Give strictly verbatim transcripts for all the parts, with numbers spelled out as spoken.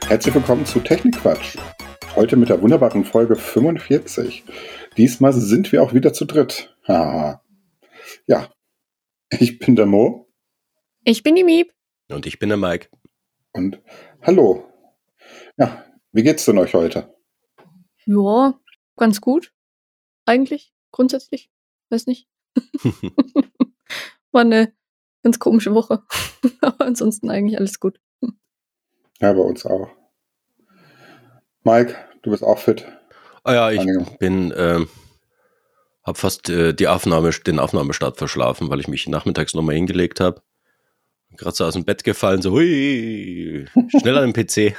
Herzlich willkommen zu Technikquatsch. Heute mit der wunderbaren Folge fünfundvierzig. Diesmal sind wir auch wieder zu dritt. Haha. Ja, ich bin der Mo. Ich bin die Miep. Und ich bin der Mike. Und hallo. Ja, wie geht's denn euch heute? Ja, ganz gut. Eigentlich, grundsätzlich. Weiß nicht. War eine ganz komische Woche. Aber ansonsten eigentlich alles gut. Ja, bei uns auch. Mike, du bist auch fit? Ah ja, ich Einige. bin, ähm, hab fast äh, die Aufnahme, den Aufnahmestart verschlafen, weil ich mich nachmittags nochmal hingelegt habe. Gerade so aus dem Bett gefallen, so hui, schnell an den P C.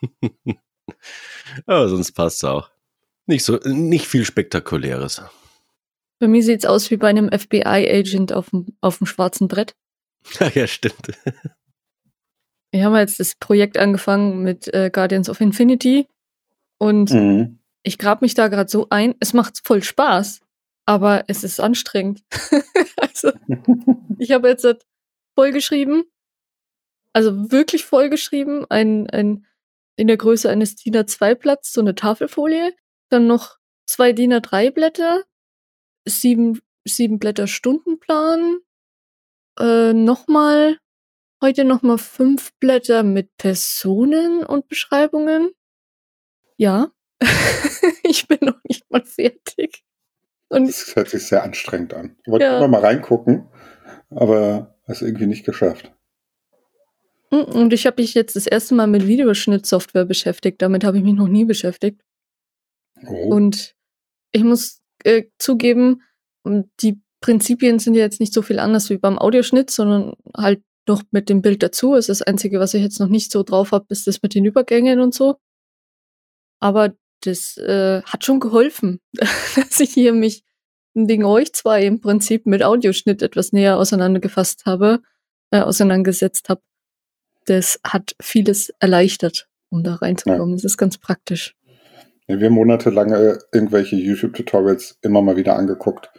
Aber sonst passt's auch. Nicht so, nicht viel Spektakuläres. Bei mir sieht's aus wie bei einem F B I-Agent auf dem, auf dem schwarzen Brett. Ja, stimmt. Wir haben jetzt das Projekt angefangen mit äh, Guardians of Infinity. Und Mhm. ich grab mich da gerade so ein. Es macht voll Spaß, aber es ist anstrengend. Also, ich habe jetzt das voll geschrieben. Also wirklich voll geschrieben. Ein, ein, in der Größe eines D I N A zwei Blatts, so eine Tafelfolie. Dann noch zwei D I N A drei Blätter. Sieben, sieben Blätter Stundenplan. Äh, nochmal, heute nochmal fünf Blätter mit Personen und Beschreibungen. Ja. Ich bin noch nicht mal fertig. Und Das hört sich sehr anstrengend an. Ich wollte Ja. immer mal reingucken, aber es irgendwie nicht geschafft. Und ich habe mich jetzt das erste Mal mit Videoschnittsoftware beschäftigt. Damit habe ich mich noch nie beschäftigt. Oh. Und ich muss äh, zugeben, die Prinzipien sind ja jetzt nicht so viel anders wie beim Audioschnitt, sondern halt noch mit dem Bild dazu. Es ist das Einzige, was ich jetzt noch nicht so drauf habe, ist das mit den Übergängen und so. Aber das äh, hat schon geholfen, dass ich hier mich wegen euch zwei im Prinzip mit Audioschnitt etwas näher auseinandergefasst habe, äh, auseinandergesetzt habe. Das hat vieles erleichtert, um da reinzukommen. Das ist ganz praktisch. Ja, wir haben monatelang äh, irgendwelche YouTube-Tutorials immer mal wieder angeguckt.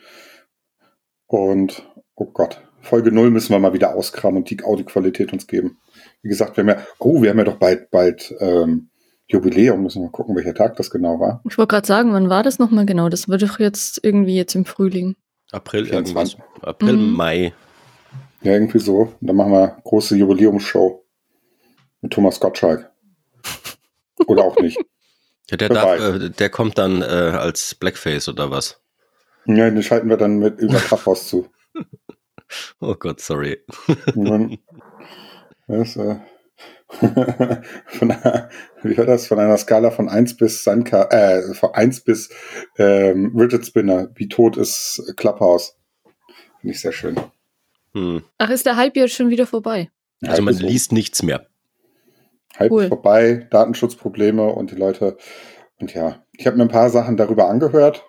Und, oh Gott, Folge null müssen wir mal wieder auskramen und die Audioqualität uns geben. Wie gesagt, wir haben ja, oh, wir haben ja doch bald, bald ähm, Jubiläum. Müssen wir mal gucken, welcher Tag das genau war. Ich wollte gerade sagen, wann war das nochmal genau? Das wird doch jetzt irgendwie jetzt im Frühling. April vierundzwanzig. irgendwas. April, Mhm. Mai. Ja, irgendwie so. Und dann machen wir große Jubiläumsshow mit Thomas Gottschalk. Oder auch nicht. Ja, der, Wer darf, weiß. äh, der kommt dann äh, als Blackface oder was? Ja, den schalten wir dann mit über Clubhouse zu. Oh Gott, sorry. Und dann, das, äh, von einer, wie war das? Von einer Skala von eins bis Sanka, äh, von eins bis ähm, Rigid Spinner. Wie tot ist Clubhouse? Finde ich sehr schön. Hm. Ach, ist der Hype jetzt schon wieder vorbei? Also Hype man ist um. liest nichts mehr. Hype Cool. ist vorbei, Datenschutzprobleme und die Leute. Und ja, ich habe mir ein paar Sachen darüber angehört.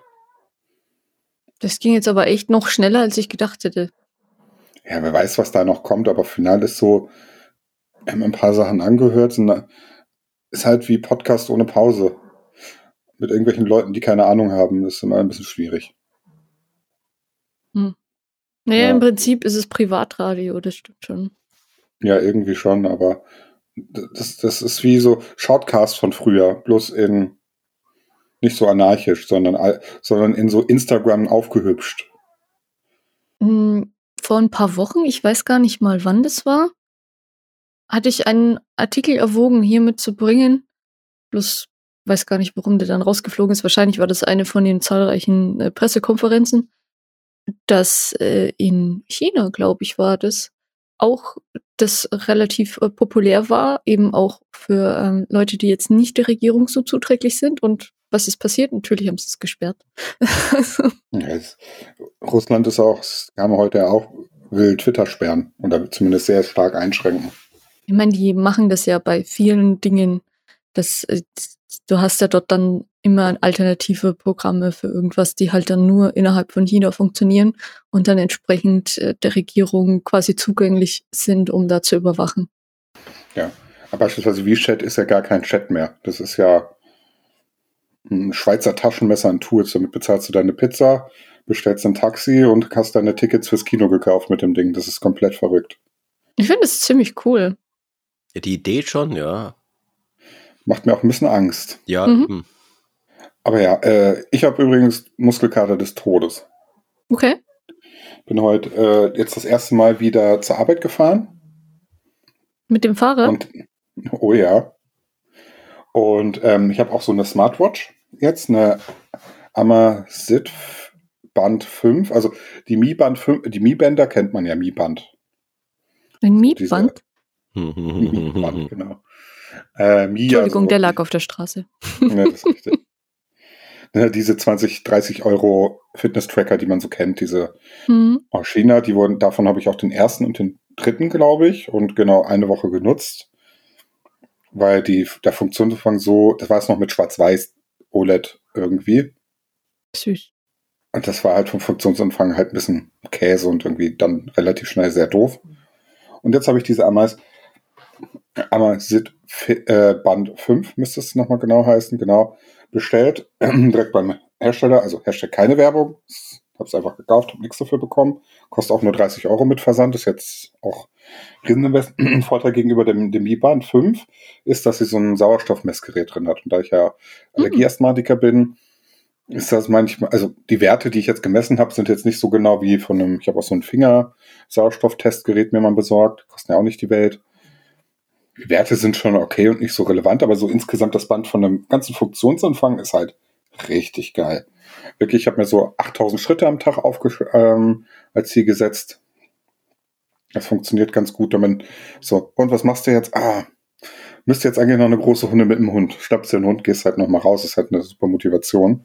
Das ging jetzt aber echt noch schneller, als ich gedacht hätte. Ja, wer weiß, was da noch kommt, aber final ist so, wir haben ein paar Sachen angehört. Sind, ist halt wie Podcast ohne Pause. Mit irgendwelchen Leuten, die keine Ahnung haben. Das ist immer ein bisschen schwierig. Hm. Naja, Ja. im Prinzip ist es Privatradio, das stimmt schon. Ja, irgendwie schon, aber das, das ist wie so Shortcast von früher, bloß in nicht so anarchisch, sondern, all- sondern in so Instagram aufgehübscht. Hm, Vor ein paar Wochen, ich weiß gar nicht mal, wann das war, hatte ich einen Artikel erwogen, hier mitzubringen. Bloß weiß gar nicht, warum der dann rausgeflogen ist. Wahrscheinlich war das eine von den zahlreichen äh, Pressekonferenzen, dass äh, in China, glaube ich, war das, auch das relativ äh, populär war, eben auch für ähm, Leute, die jetzt nicht der Regierung so zuträglich sind. Und was ist passiert? Natürlich haben sie es gesperrt. Also, Ja, es, Russland ist auch, es kann man heute auch, will Twitter sperren oder zumindest sehr stark einschränken. ich meine, die machen das ja bei vielen Dingen. Das, äh, du hast ja dort dann immer alternative Programme für irgendwas, die halt dann nur innerhalb von China funktionieren und dann entsprechend äh, der Regierung quasi zugänglich sind, um da zu überwachen. Ja, aber beispielsweise WeChat ist ja gar kein Chat mehr. Das ist ja ein Schweizer Taschenmesser an Tools. Damit bezahlst du deine Pizza, bestellst ein Taxi und hast deine Tickets fürs Kino gekauft mit dem Ding. Das ist komplett verrückt. Ich finde es ziemlich cool. Ja, die Idee schon, ja. Macht mir auch ein bisschen Angst. Ja. Mhm. hm. Aber ja, äh, ich habe übrigens Muskelkater des Todes. Okay. Bin heute äh, jetzt das erste Mal wieder zur Arbeit gefahren. Mit dem Fahrrad? Und, oh ja. Und ähm, ich habe auch so eine Smartwatch jetzt, eine Amazfit Band fünf. Also die Mi Band fünf, die Mi Bänder kennt man ja, Mi Band. Ein Mietband? Mi Band, genau. Äh, Mi, Entschuldigung, also, der lag auf der Straße. Ja, das ist richtig. Ja, diese zwanzig, dreißig Euro Fitness-Tracker, die man so kennt, diese Mhm. aus China, die wurden, davon habe ich auch den ersten und den dritten, glaube ich, und genau eine Woche genutzt, weil die, der Funktionsumfang so, das war es noch mit Schwarz-Weiß O L E D irgendwie, Süß. und das war halt vom Funktionsumfang halt ein bisschen Käse und irgendwie dann relativ schnell sehr doof. Und jetzt habe ich diese Amaz, Amazfit äh, Band fünf, müsste es nochmal genau heißen, genau, bestellt, direkt beim Hersteller, also Hashtag keine Werbung, habe es einfach gekauft, habe nichts dafür bekommen, kostet auch nur dreißig Euro mit Versand, ist jetzt auch Rieseninvest. Vorteil gegenüber dem, dem Mi Band fünf ist, dass sie so ein Sauerstoffmessgerät drin hat. Und da ich ja Allergieasthmatiker bin, ist das manchmal, also die Werte, die ich jetzt gemessen habe, sind jetzt nicht so genau wie von einem, ich habe auch so ein Finger-Sauerstofftestgerät mir mal besorgt, kosten ja auch nicht die Welt. Die Werte sind schon okay und nicht so relevant, aber so insgesamt das Band von einem ganzen Funktionsumfang ist halt richtig geil. Wirklich, ich habe mir so achttausend Schritte am Tag aufgesch- ähm, als Ziel gesetzt. Das funktioniert ganz gut. Damit so, und was machst du jetzt? Ah, müsste jetzt eigentlich noch eine große Runde mit dem Hund. Schnappst dir den Hund, gehst halt noch mal raus. Ist halt eine super Motivation.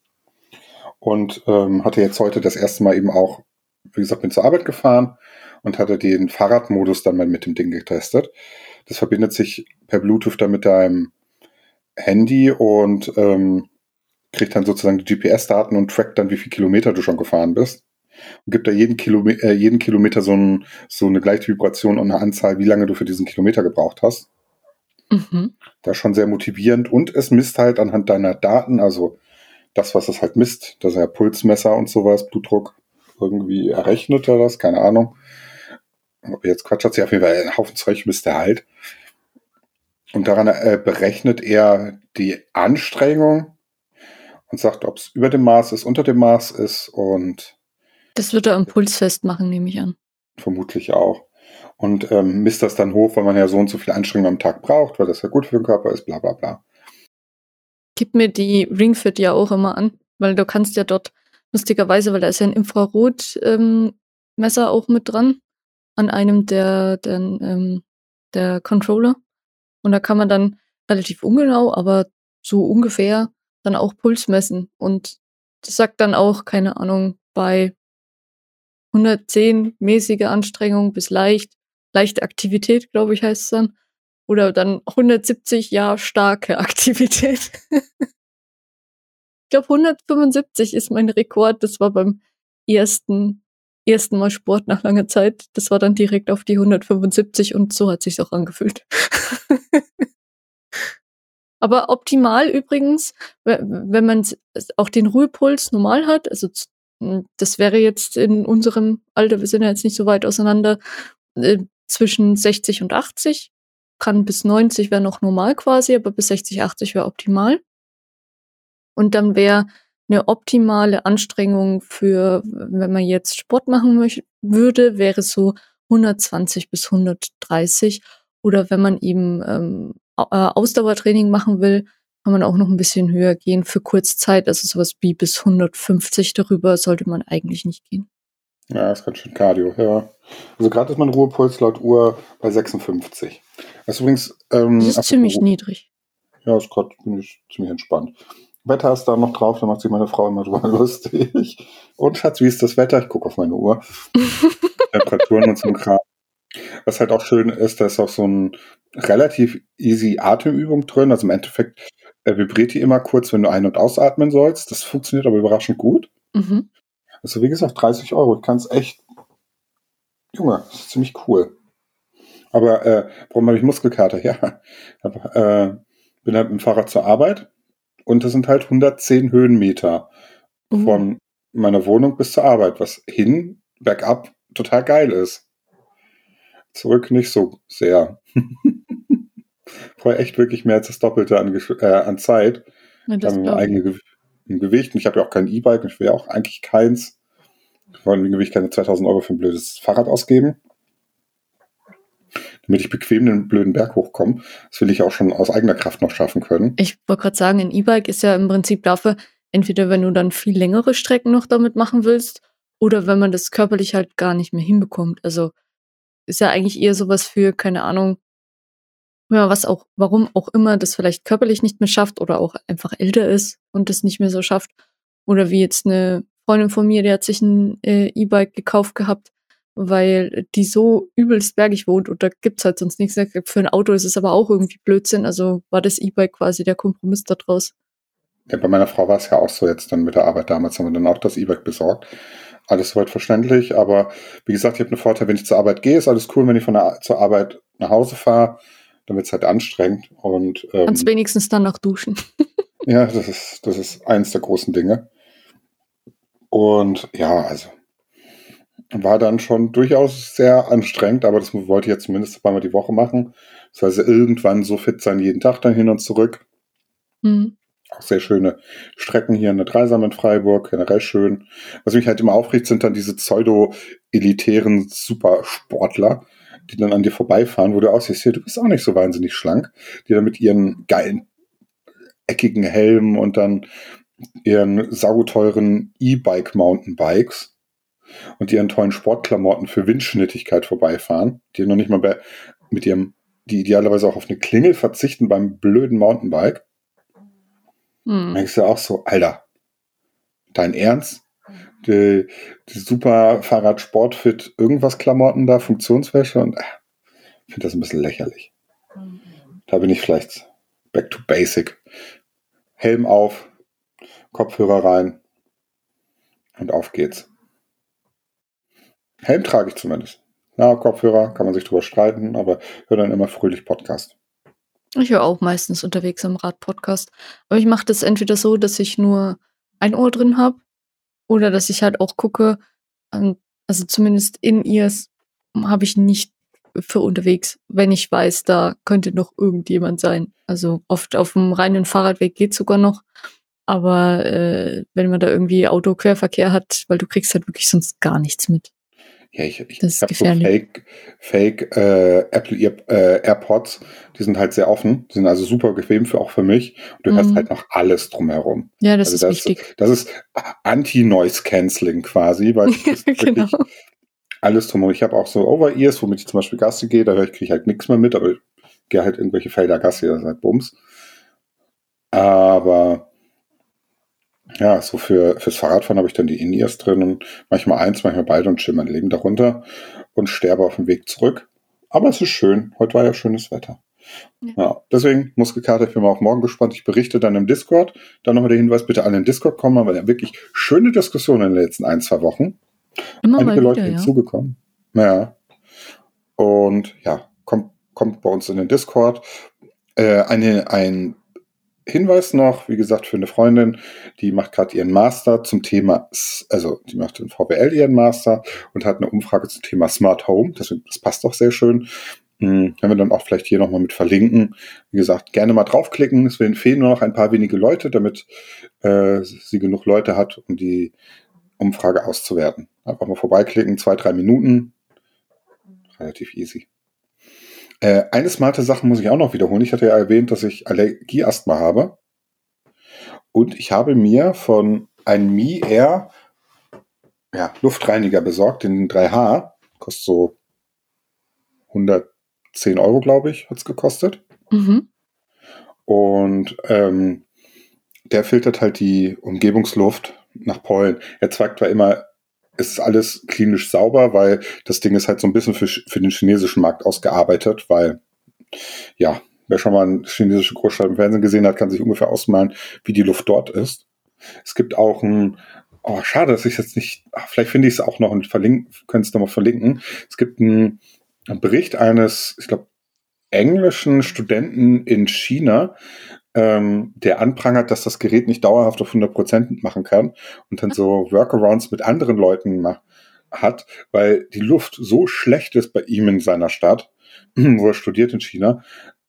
Und ähm, hatte jetzt heute das erste Mal eben auch, wie gesagt, bin zur Arbeit gefahren und hatte den Fahrradmodus dann mal mit dem Ding getestet. Das verbindet sich per Bluetooth dann mit deinem Handy und ähm, kriegt dann sozusagen die G P S-Daten und trackt dann, wie viele Kilometer du schon gefahren bist. Und gibt da jeden, Kilome- äh, jeden Kilometer so, ein, so eine gleiche Vibration und eine Anzahl, wie lange du für diesen Kilometer gebraucht hast. Mhm. Das ist schon sehr motivierend. Und es misst halt anhand deiner Daten, also das, was es halt misst, das ist ja Pulsmesser und sowas, Blutdruck, irgendwie errechnet er das, keine Ahnung. Aber jetzt Quatsch hat sie auf jeden Fall einen Haufen Zeug misst er halt. Und daran äh, berechnet er die Anstrengung und sagt, ob es über dem Maß ist, unter dem Maß ist und Das wird er am Puls festmachen, nehme ich an. vermutlich auch. Und ähm, misst das dann hoch, weil man ja so und so viel Anstrengung am Tag braucht, weil das ja gut für den Körper ist, bla bla bla. Gib mir die Ringfit ja auch immer an, weil du kannst ja dort, lustigerweise, weil da ist ja ein Infrarot-Messer ähm, auch mit dran, an einem der, der, ähm, der Controller. Und da kann man dann relativ ungenau, aber so ungefähr dann auch Puls messen. Und das sagt dann auch, keine Ahnung, bei hundertzehn mäßige Anstrengung bis leicht, leichte Aktivität, glaube ich, heißt es dann. Oder dann hundertsiebzig, ja, starke Aktivität. Ich glaube, hundertfünfundsiebzig ist mein Rekord. Das war beim ersten, ersten Mal Sport nach langer Zeit. Das war dann direkt auf die hundertfünfundsiebzig und so hat sich's auch angefühlt. Aber optimal übrigens, wenn man auch den Ruhepuls normal hat, also das wäre jetzt in unserem Alter, wir sind ja jetzt nicht so weit auseinander, äh, zwischen sechzig und achtzig, kann bis neunzig wäre noch normal quasi, aber bis sechzig, achtzig wäre optimal. Und dann wäre eine optimale Anstrengung für, wenn man jetzt Sport machen möchte, würde, wäre so hundertzwanzig bis hundertdreißig. Oder wenn man eben ähm, Ausdauertraining machen will, kann man auch noch ein bisschen höher gehen für Kurzzeit. Also sowas wie bis hundertfünfzig, darüber sollte man eigentlich nicht gehen. Ja, das ist ganz schön Cardio, ja. Also gerade ist mein Ruhepuls laut Uhr bei sechsundfünfzig. Das ist übrigens... Ähm, das ist ziemlich Ruhe- niedrig. Ja, ist gerade ziemlich entspannt. Wetter ist da noch drauf, da macht sich meine Frau immer drüber lustig. Und Schatz, wie ist das Wetter? Ich gucke auf meine Uhr. Temperaturen und so ein Kram. Was halt auch schön ist, da ist auch so ein relativ easy Atemübung drin. Also im Endeffekt äh, vibriert die immer kurz, wenn du ein- und ausatmen sollst. Das funktioniert aber überraschend gut. Mhm. Also wie gesagt, dreißig Euro. Ich kann es echt... Junge, das ist ziemlich cool. Aber äh, warum habe ich Muskelkater? Ja, hab, äh, bin halt mit dem Fahrrad zur Arbeit und das sind halt hundertzehn Höhenmeter Uh. von meiner Wohnung bis zur Arbeit, was hin, bergab total geil ist. Zurück nicht so sehr. Vorher echt wirklich mehr als das Doppelte an, äh, an Zeit. Ja, Ich das habe mein glaube ich. eigenes Ge Gewicht und ich habe ja auch kein E-Bike und ich will ja auch eigentlich keins. Ich wollte im Gewicht keine zweitausend Euro für ein blödes Fahrrad ausgeben. Damit ich bequem den blöden Berg hochkomme. Das will ich auch schon aus eigener Kraft noch schaffen können. Ich wollte gerade sagen, ein E-Bike ist ja im Prinzip dafür, entweder wenn du dann viel längere Strecken noch damit machen willst oder wenn man das körperlich halt gar nicht mehr hinbekommt. Also ist ja eigentlich eher sowas für, keine Ahnung, ja, was auch, warum auch immer das vielleicht körperlich nicht mehr schafft oder auch einfach älter ist und das nicht mehr so schafft. Oder wie jetzt eine Freundin von mir, die hat sich ein äh, E-Bike gekauft gehabt, weil die so übelst bergig wohnt und da gibt's halt sonst nichts. Für ein Auto ist es aber auch irgendwie Blödsinn, also war das E-Bike quasi der Kompromiss da draus. Ja, bei meiner Frau war es ja auch so jetzt dann mit der Arbeit damals, haben wir dann auch das E-Bike besorgt. Alles soweit verständlich, aber wie gesagt, ich habe einen Vorteil, wenn ich zur Arbeit gehe, ist alles cool, wenn ich von der zur Arbeit nach Hause fahre, dann wird es halt anstrengend und ähm, Kannst wenigstens dann noch duschen. ja, das ist, das ist eins der großen Dinge. Und ja, also war dann schon durchaus sehr anstrengend, aber das wollte ich jetzt zumindest zweimal die Woche machen. Das heißt, irgendwann so fit sein, jeden Tag dann hin und zurück. Mhm. Auch sehr schöne Strecken hier in der Dreisam in Freiburg, generell schön. Was mich halt immer aufregt, sind dann diese pseudo-elitären Supersportler, die dann an dir vorbeifahren, wo du aussiehst, hier, du bist auch nicht so wahnsinnig schlank, die dann mit ihren geilen, eckigen Helmen und dann ihren sauteuren E-Bike-Mountainbikes und ihren tollen Sportklamotten für Windschnittigkeit vorbeifahren, die noch nicht mal bei, mit ihrem, die idealerweise auch auf eine Klingel verzichten beim blöden Mountainbike. Hm. Denkst du auch so, Alter, dein Ernst? Die, die super Fahrrad-Sportfit irgendwas Klamotten da, Funktionswäsche und äh, ich finde das ein bisschen lächerlich. Da bin ich vielleicht back to basic. Helm auf, Kopfhörer rein und auf geht's. Helm trage ich zumindest. Na, Kopfhörer, kann man sich drüber streiten, aber höre dann immer fröhlich Podcast. Ich höre auch meistens unterwegs am Rad-Podcast. Aber ich mache das entweder so, dass ich nur ein Ohr drin habe oder dass ich halt auch gucke, also zumindest in Ears habe ich nicht für unterwegs, wenn ich weiß, da könnte noch irgendjemand sein. Also oft auf dem reinen Fahrradweg geht sogar noch. Aber äh, wenn man da irgendwie Auto-Querverkehr hat, weil du kriegst halt wirklich sonst gar nichts mit. Ja, ich, ich, Das ich habe ist so gefährlich. Fake, Fake äh, Apple Ear, äh, AirPods, die sind halt sehr offen, die sind also super bequem für auch für mich. Und du hörst Mhm. halt noch alles drumherum. Ja, das Also ist das, wichtig. das ist Anti-Noise-Canceling quasi, weil es ist Genau. wirklich alles drumherum. Ich habe auch so Over-Ears, womit ich zum Beispiel Gassi gehe, da höre ich, kriege ich halt nichts mehr mit, aber ich gehe halt irgendwelche Felder Gassi, das ist halt Bums. Aber ja, so für fürs Fahrradfahren habe ich dann die In-Ears drin und manchmal eins, manchmal beide und chill mein Leben darunter und sterbe auf dem Weg zurück. Aber es ist schön. Heute war ja schönes Wetter. Ja. Ja, deswegen Muskelkater, ich bin mal auf morgen gespannt. Ich berichte dann im Discord. Dann nochmal der Hinweis, bitte alle in den Discord kommen, weil ja wirklich schöne Diskussionen in den letzten ein, zwei Wochen. Immer Einige mal Leute wieder, ja. hinzugekommen. Ja. Und ja, kommt, kommt bei uns in den Discord. Äh, eine, ein Hinweis noch, wie gesagt, für eine Freundin, die macht gerade ihren Master zum Thema, also die macht in V W L ihren Master und hat eine Umfrage zum Thema Smart Home. Deswegen, das passt doch sehr schön. Hm, wenn wir dann auch vielleicht hier nochmal mit verlinken. Wie gesagt, gerne mal draufklicken. Es fehlen nur noch ein paar wenige Leute, damit äh, sie genug Leute hat, um die Umfrage auszuwerten. Einfach mal vorbeiklicken, zwei, drei Minuten. Relativ easy. Äh, eine smarte Sache muss ich auch noch wiederholen. Ich hatte ja erwähnt, dass ich Allergieasthma habe. Und ich habe mir von einem Mi Air ja, Luftreiniger besorgt, den drei H. Kostet so hundertzehn Euro, glaube ich, hat es gekostet. Mhm. Und ähm, der filtert halt die Umgebungsluft nach Pollen. Er zeigt zwar immer, es ist alles klinisch sauber, weil das Ding ist halt so ein bisschen für, für den chinesischen Markt ausgearbeitet, weil, ja, wer schon mal eine chinesische Großstadt im Fernsehen gesehen hat, kann sich ungefähr ausmalen, wie die Luft dort ist. Es gibt auch ein, oh, schade, dass ich jetzt nicht, ach, vielleicht finde ich es auch noch und verlinken, können es nochmal verlinken. Es gibt einen, einen Bericht eines, ich glaube, englischen Studenten in China, ähm, der anprangert, dass das Gerät nicht dauerhaft auf hundert Prozent machen kann und dann so Workarounds mit anderen Leuten macht, hat, weil die Luft so schlecht ist bei ihm in seiner Stadt, wo er studiert in China.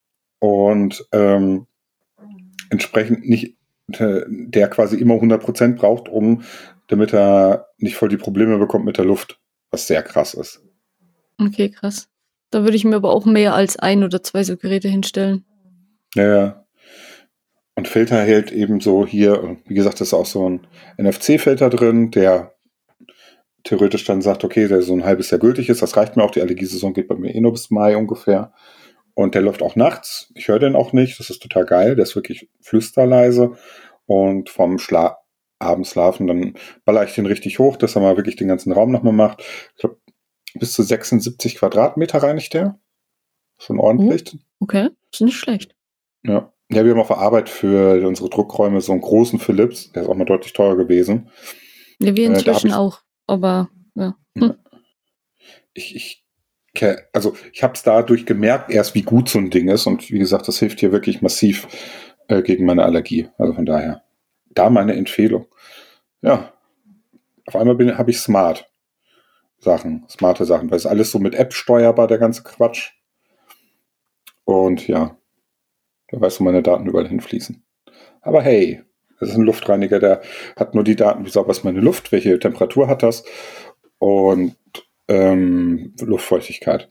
und ähm, entsprechend nicht äh, der quasi immer hundert Prozent braucht, um damit er nicht voll die Probleme bekommt mit der Luft, was sehr krass ist. Okay, krass. Da würde ich mir aber auch mehr als ein oder zwei so Geräte hinstellen. Ja, und Filter hält eben so hier, wie gesagt, ist auch so ein N F C-Filter drin, der theoretisch dann sagt, okay, der so ein halbes Jahr gültig ist, das reicht mir auch, die Allergiesaison geht bei mir eh nur bis Mai ungefähr. Und der läuft auch nachts, ich höre den auch nicht, das ist total geil, der ist wirklich flüsterleise und vom Schla- abends schlafen, dann baller ich den richtig hoch, dass er mal wirklich den ganzen Raum nochmal macht. Ich glaube, bis zu sechsundsiebzig Quadratmeter reinigt der. Schon ordentlich. Oh, okay, ist nicht schlecht. Ja. Ja, wir haben auf der Arbeit für unsere Druckräume so einen großen Philips, der ist auch mal deutlich teurer gewesen. Ja, wir inzwischen äh, ich, auch, aber ja. Hm. Ich, ich, also ich habe es dadurch gemerkt, erst wie gut so ein Ding ist und wie gesagt, das hilft hier wirklich massiv äh, gegen meine Allergie. Also von daher, da meine Empfehlung. Ja, auf einmal habe ich smart Sachen, smarte Sachen, weil es alles so mit App steuerbar, der ganze Quatsch. Und ja, da weißt du, meine Daten überall hinfließen. Aber hey, das ist ein Luftreiniger, der hat nur die Daten, wie sauber ist meine Luft, welche Temperatur hat das und ähm, Luftfeuchtigkeit.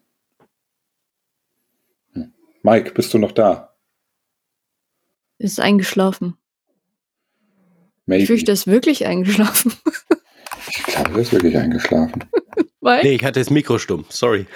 Hm. Mike, bist du noch da? Ist eingeschlafen. Maybe. Ich fürchte, er ist wirklich eingeschlafen. Ich glaube, er ist wirklich eingeschlafen. Mike? Nee, ich hatte das Mikro stumm, sorry.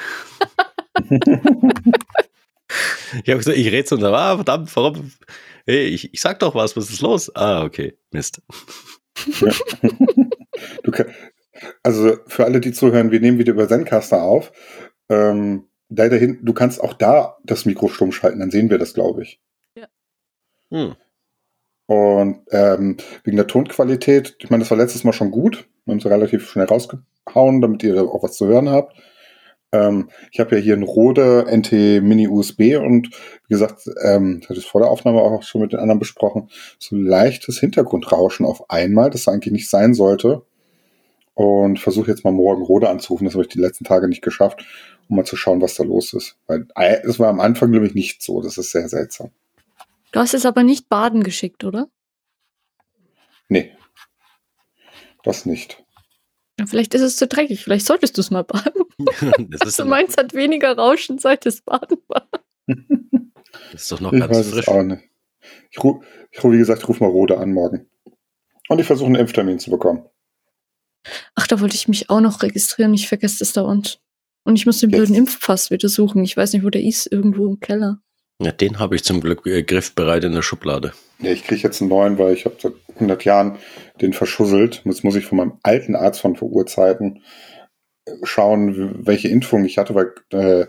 Ich habe gesagt, ich rede so und ah, verdammt, warum? Hey, ich, ich sag doch was, was ist los? Ah, okay, Mist. Ja. Du kann, also für alle, die zuhören, wir nehmen wieder über Zencaster auf. Ähm, da dahin, du kannst auch da das Mikro stumm schalten, dann sehen wir das, glaube ich. Ja. Hm. Und ähm, wegen der Tonqualität, ich meine, das war letztes Mal schon gut. Wir haben es relativ schnell rausgehauen, damit ihr auch was zu hören habt. Ähm, ich habe ja hier einen Rode N T Mini U S B und wie gesagt, ähm, das hatte ich vor der Aufnahme auch schon mit den anderen besprochen, so leichtes Hintergrundrauschen auf einmal, das eigentlich nicht sein sollte. Und versuche jetzt mal morgen Rode anzurufen, das habe ich die letzten Tage nicht geschafft, um mal zu schauen, was da los ist. Weil es war am Anfang, glaube ich, nicht so. Das ist sehr seltsam. Du hast es aber nicht baden geschickt, oder? Nee, das nicht. Vielleicht ist es zu dreckig, vielleicht solltest du es mal baden. Das ist du meinst, hat weniger Rauschen, seit es baden war. Das ist doch noch ich ganz weiß frisch. Es auch nicht. Ich rufe, ich ruf, wie gesagt, ich rufe mal Rode an morgen. Und ich versuche einen Impftermin zu bekommen. Ach, da wollte ich mich auch noch registrieren. Ich vergesse das dauernd. Und ich muss den blöden Impfpass wieder suchen. Ich weiß nicht, wo der ist. Irgendwo im Keller. Ja, den habe ich zum Glück äh, griffbereit in der Schublade. Ja, ich kriege jetzt einen neuen, weil ich habe seit hundert Jahren den verschusselt. Jetzt muss ich von meinem alten Arzt von vor Urzeiten schauen, welche Impfung ich hatte, weil äh,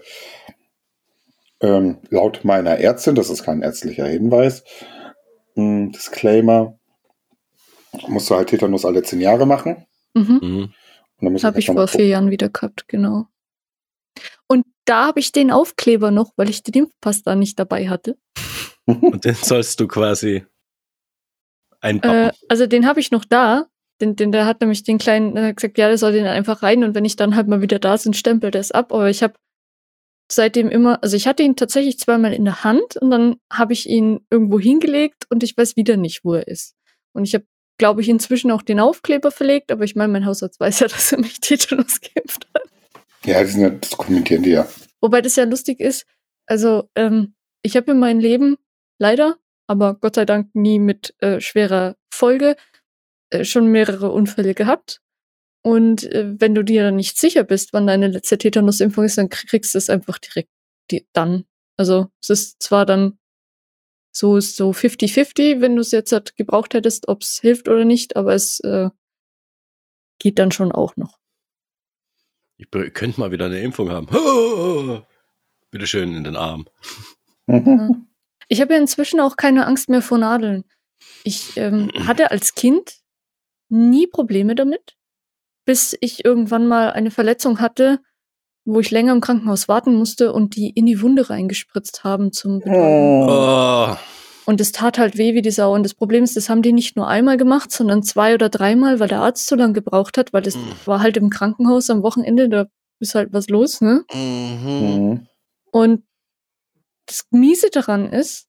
ähm, laut meiner Ärztin, das ist kein ärztlicher Hinweis, mh, Disclaimer, musst du halt Tetanus alle zehn Jahre machen. Mhm. Mhm. Habe ich vor vier Jahren wieder gehabt, genau. Und da habe ich den Aufkleber noch, weil ich den Impfpass da nicht dabei hatte. Und den sollst du quasi einpacken. Äh, also den habe ich noch da. Den, den, der hat nämlich den kleinen, der hat gesagt, ja, der soll den einfach rein und wenn ich dann halt mal wieder da bin, stempelt er es ab. Aber ich habe seitdem immer, also ich hatte ihn tatsächlich zweimal in der Hand und dann habe ich ihn irgendwo hingelegt und ich weiß wieder nicht, wo er ist. Und ich habe, glaube ich, inzwischen auch den Aufkleber verlegt, aber ich meine, mein Hausarzt weiß ja, dass er mich Tetanus geimpft hat. Ja, das, ja, das kommentieren die ja. Wobei das ja lustig ist, also ähm, ich habe in meinem Leben leider, aber Gott sei Dank nie mit äh, schwerer Folge, äh, schon mehrere Unfälle gehabt. Und äh, wenn du dir dann nicht sicher bist, wann deine letzte Tetanusimpfung ist, dann kriegst du es einfach direkt die, dann. Also es ist zwar dann so so fifty fifty, wenn du es jetzt halt gebraucht hättest, ob es hilft oder nicht, aber es äh, geht dann schon auch noch. Ich könnte mal wieder eine Impfung haben. Oh, bitte schön in den Arm. Mhm. Ich habe ja inzwischen auch keine Angst mehr vor Nadeln. Ich ähm, hatte als Kind nie Probleme damit, bis ich irgendwann mal eine Verletzung hatte, wo ich länger im Krankenhaus warten musste und die in die Wunde reingespritzt haben zum Betäuben. Oh. Und es tat halt weh wie die Sau. Und das Problem ist, das haben die nicht nur einmal gemacht, sondern zwei oder dreimal, weil der Arzt so lange gebraucht hat, weil das mhm. war halt im Krankenhaus am Wochenende, da ist halt was los, ne? Mhm. Und das Miese daran ist,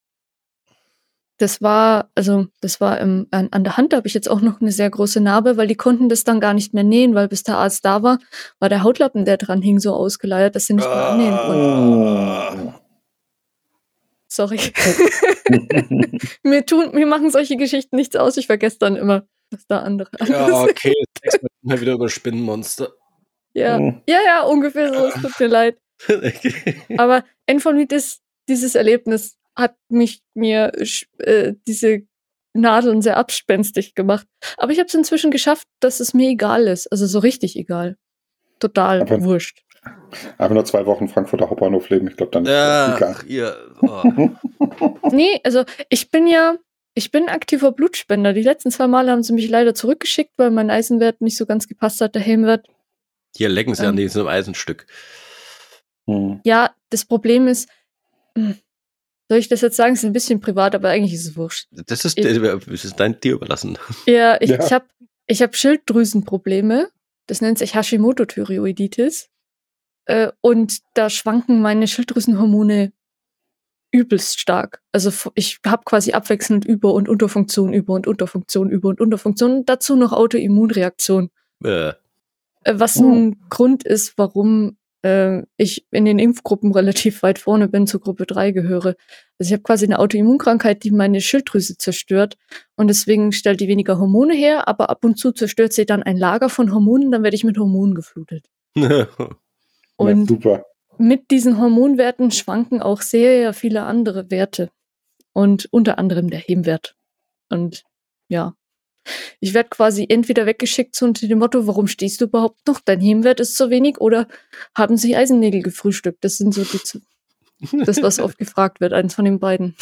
das war, also das war im, an, an der Hand, da habe ich jetzt auch noch eine sehr große Narbe, weil die konnten das dann gar nicht mehr nähen, weil bis der Arzt da war, war der Hautlappen, der dran hing, so ausgeleiert, dass sie nicht mehr annähen konnten. Oh. Sorry. mir tun, mir machen solche Geschichten nichts aus, ich vergesse dann immer, was da andere Ja, okay, das nächste Mal wieder über Spinnenmonster. Ja, Hm. ja, ja, ungefähr so, es tut mir leid. Aber Enfonitis, dieses Erlebnis hat mich mir äh, diese Nadeln sehr abspenstig gemacht. Aber ich habe es inzwischen geschafft, dass es mir egal ist. Also so richtig egal. Total Aber- wurscht. Einfach nur zwei Wochen Frankfurter Hauptbahnhof leben, ich glaube, dann ist das egal. Ach, ihr. Oh. Nee, also ich bin ja, ich bin aktiver Blutspender. Die letzten zwei Male haben sie mich leider zurückgeschickt, weil mein Eisenwert nicht so ganz gepasst hat, der Helmwert. Hier lecken sie Ähm. an diesem Eisenstück. Hm. Ja, das Problem ist, hm, soll ich das jetzt sagen, es ist ein bisschen privat, aber eigentlich ist es wurscht. Das ist, Ich- das ist dein dir überlassen. Ja, ich, Ja. ich habe ich hab Schilddrüsenprobleme. Das nennt sich Hashimoto-Thyreoiditis. Äh, und da schwanken meine Schilddrüsenhormone übelst stark. Also f- ich habe quasi abwechselnd Über- und Unterfunktion, Über- und Unterfunktion, Über- und Unterfunktion. Und dazu noch Autoimmunreaktion. Äh, Äh, was Oh. ein Grund ist, warum äh, ich in den Impfgruppen relativ weit vorne bin, zur Gruppe drei gehöre. Also ich habe quasi eine Autoimmunkrankheit, die meine Schilddrüse zerstört und deswegen stellt die weniger Hormone her, aber ab und zu zerstört sie dann ein Lager von Hormonen, dann werde ich mit Hormonen geflutet. Ja, Und super. mit diesen Hormonwerten schwanken auch sehr viele andere Werte und unter anderem der Hemmwert. Und ja, ich werde quasi entweder weggeschickt so unter dem Motto, warum stehst du überhaupt noch? Dein Hemmwert ist zu wenig oder haben sie Eisennägel gefrühstückt? Das sind so die, zu- das, was oft gefragt wird, eins von den beiden.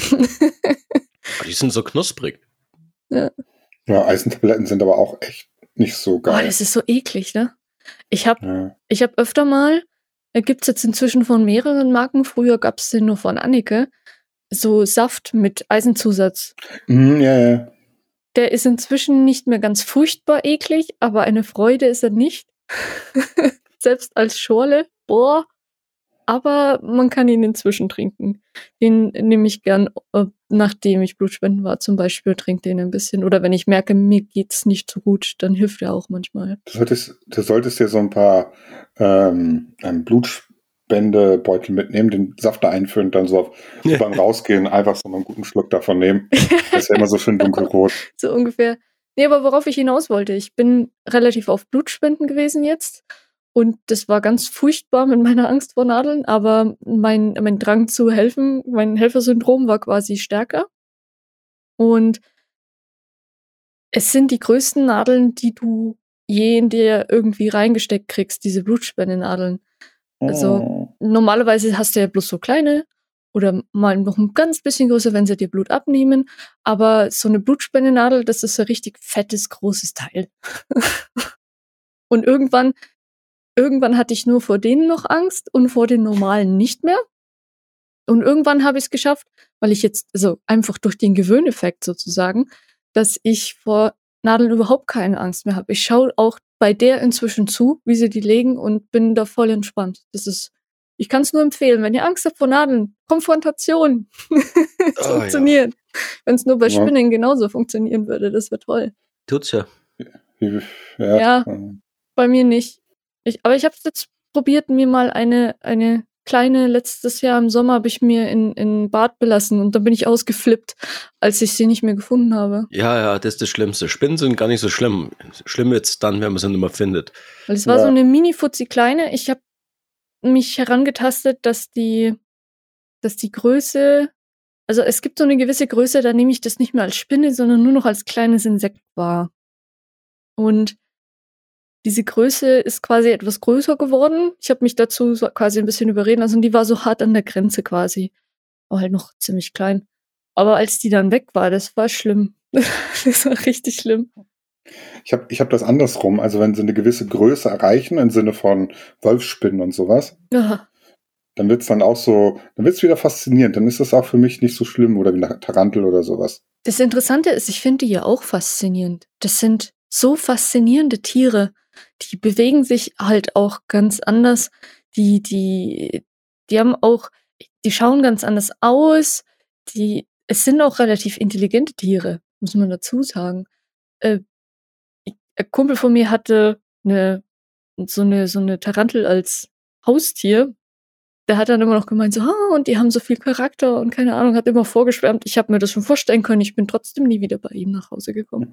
die sind so knusprig. Ja, Eisentabletten sind aber auch echt nicht so Oh, geil. das ist so eklig, ne? Ich habe Ja. ich hab öfter mal, äh, gibt's jetzt inzwischen von mehreren Marken, früher gab's den nur von Annike, so Saft mit Eisenzusatz. Hm, ja, ja. Der ist inzwischen nicht mehr ganz furchtbar eklig, aber eine Freude ist er nicht. Selbst als Schorle, boah. Aber man kann ihn inzwischen trinken. Den nehme ich gern, äh, nachdem ich Blutspenden war zum Beispiel, trinke den ein bisschen. Oder wenn ich merke, mir geht's nicht so gut, dann hilft er auch manchmal. Du solltest, du solltest dir so ein paar ähm, ähm, Blutspendebeutel mitnehmen, den Saft da einfüllen und dann so, auf, so beim Rausgehen einfach so mal einen guten Schluck davon nehmen. Das ist ja immer so schön dunkelrot. So ungefähr. Nee, aber worauf ich hinaus wollte, ich bin relativ auf Blutspenden gewesen jetzt. Und das war ganz furchtbar mit meiner Angst vor Nadeln, aber mein, mein Drang zu helfen, mein Helfersyndrom war quasi stärker. Und es sind die größten Nadeln, die du je in dir irgendwie reingesteckt kriegst, diese Blutspendenadeln. Also normalerweise hast du ja bloß so kleine oder mal noch ein ganz bisschen größer, wenn sie dir Blut abnehmen. Aber so eine Blutspendenadel, das ist so ein richtig fettes, großes Teil. Und irgendwann, irgendwann hatte ich nur vor denen noch Angst und vor den normalen nicht mehr. Und irgendwann habe ich es geschafft, weil ich jetzt, also einfach durch den Gewöhneffekt sozusagen, dass ich vor Nadeln überhaupt keine Angst mehr habe. Ich schaue auch bei der inzwischen zu, wie sie die legen und bin da voll entspannt. Das ist, ich kann es nur empfehlen, wenn ihr Angst habt vor Nadeln, Konfrontation. Es Oh, funktioniert. Wenn es nur bei Ja. Spinnen genauso funktionieren würde, das wäre toll. Tut's ja. Wie- Ja. Ja. ähm, Bei mir nicht. Ich, aber ich habe jetzt probiert, mir mal eine, eine kleine, letztes Jahr im Sommer habe ich mir in, in Bad belassen und dann bin ich ausgeflippt, als ich sie nicht mehr gefunden habe. Ja, ja, das ist das Schlimmste. Spinnen sind gar nicht so schlimm. Schlimm wird's dann, wenn man sie nicht mehr findet. Weil es war Ja. so eine Mini-Fuzzi kleine. Ich habe mich herangetastet, dass die, dass die Größe, also es gibt so eine gewisse Größe, da nehme ich das nicht mehr als Spinne, sondern nur noch als kleines Insekt wahr. Und diese Größe ist quasi etwas größer geworden. Ich habe mich dazu so quasi ein bisschen überreden lassen. Die war so hart an der Grenze quasi. War halt noch ziemlich klein. Aber als die dann weg war, das war schlimm. Das war richtig schlimm. Ich habe ich hab das andersrum. Also wenn sie eine gewisse Größe erreichen, im Sinne von Wolfsspinnen und sowas, Ja. dann wird's dann auch so, dann wird's wieder faszinierend. Dann ist das auch für mich nicht so schlimm oder wie eine Tarantel oder sowas. Das Interessante ist, ich finde die ja auch faszinierend. Das sind so faszinierende Tiere. Die bewegen sich halt auch ganz anders. Die, die, die haben auch, die schauen ganz anders aus. Die, es sind auch relativ intelligente Tiere, muss man dazu sagen. Äh, ein Kumpel von mir hatte eine, so eine, so eine Tarantel als Haustier. Der hat dann immer noch gemeint, so, ah, und die haben so viel Charakter und keine Ahnung, hat immer vorgeschwärmt. Ich habe mir das schon vorstellen können, ich bin trotzdem nie wieder bei ihm nach Hause gekommen.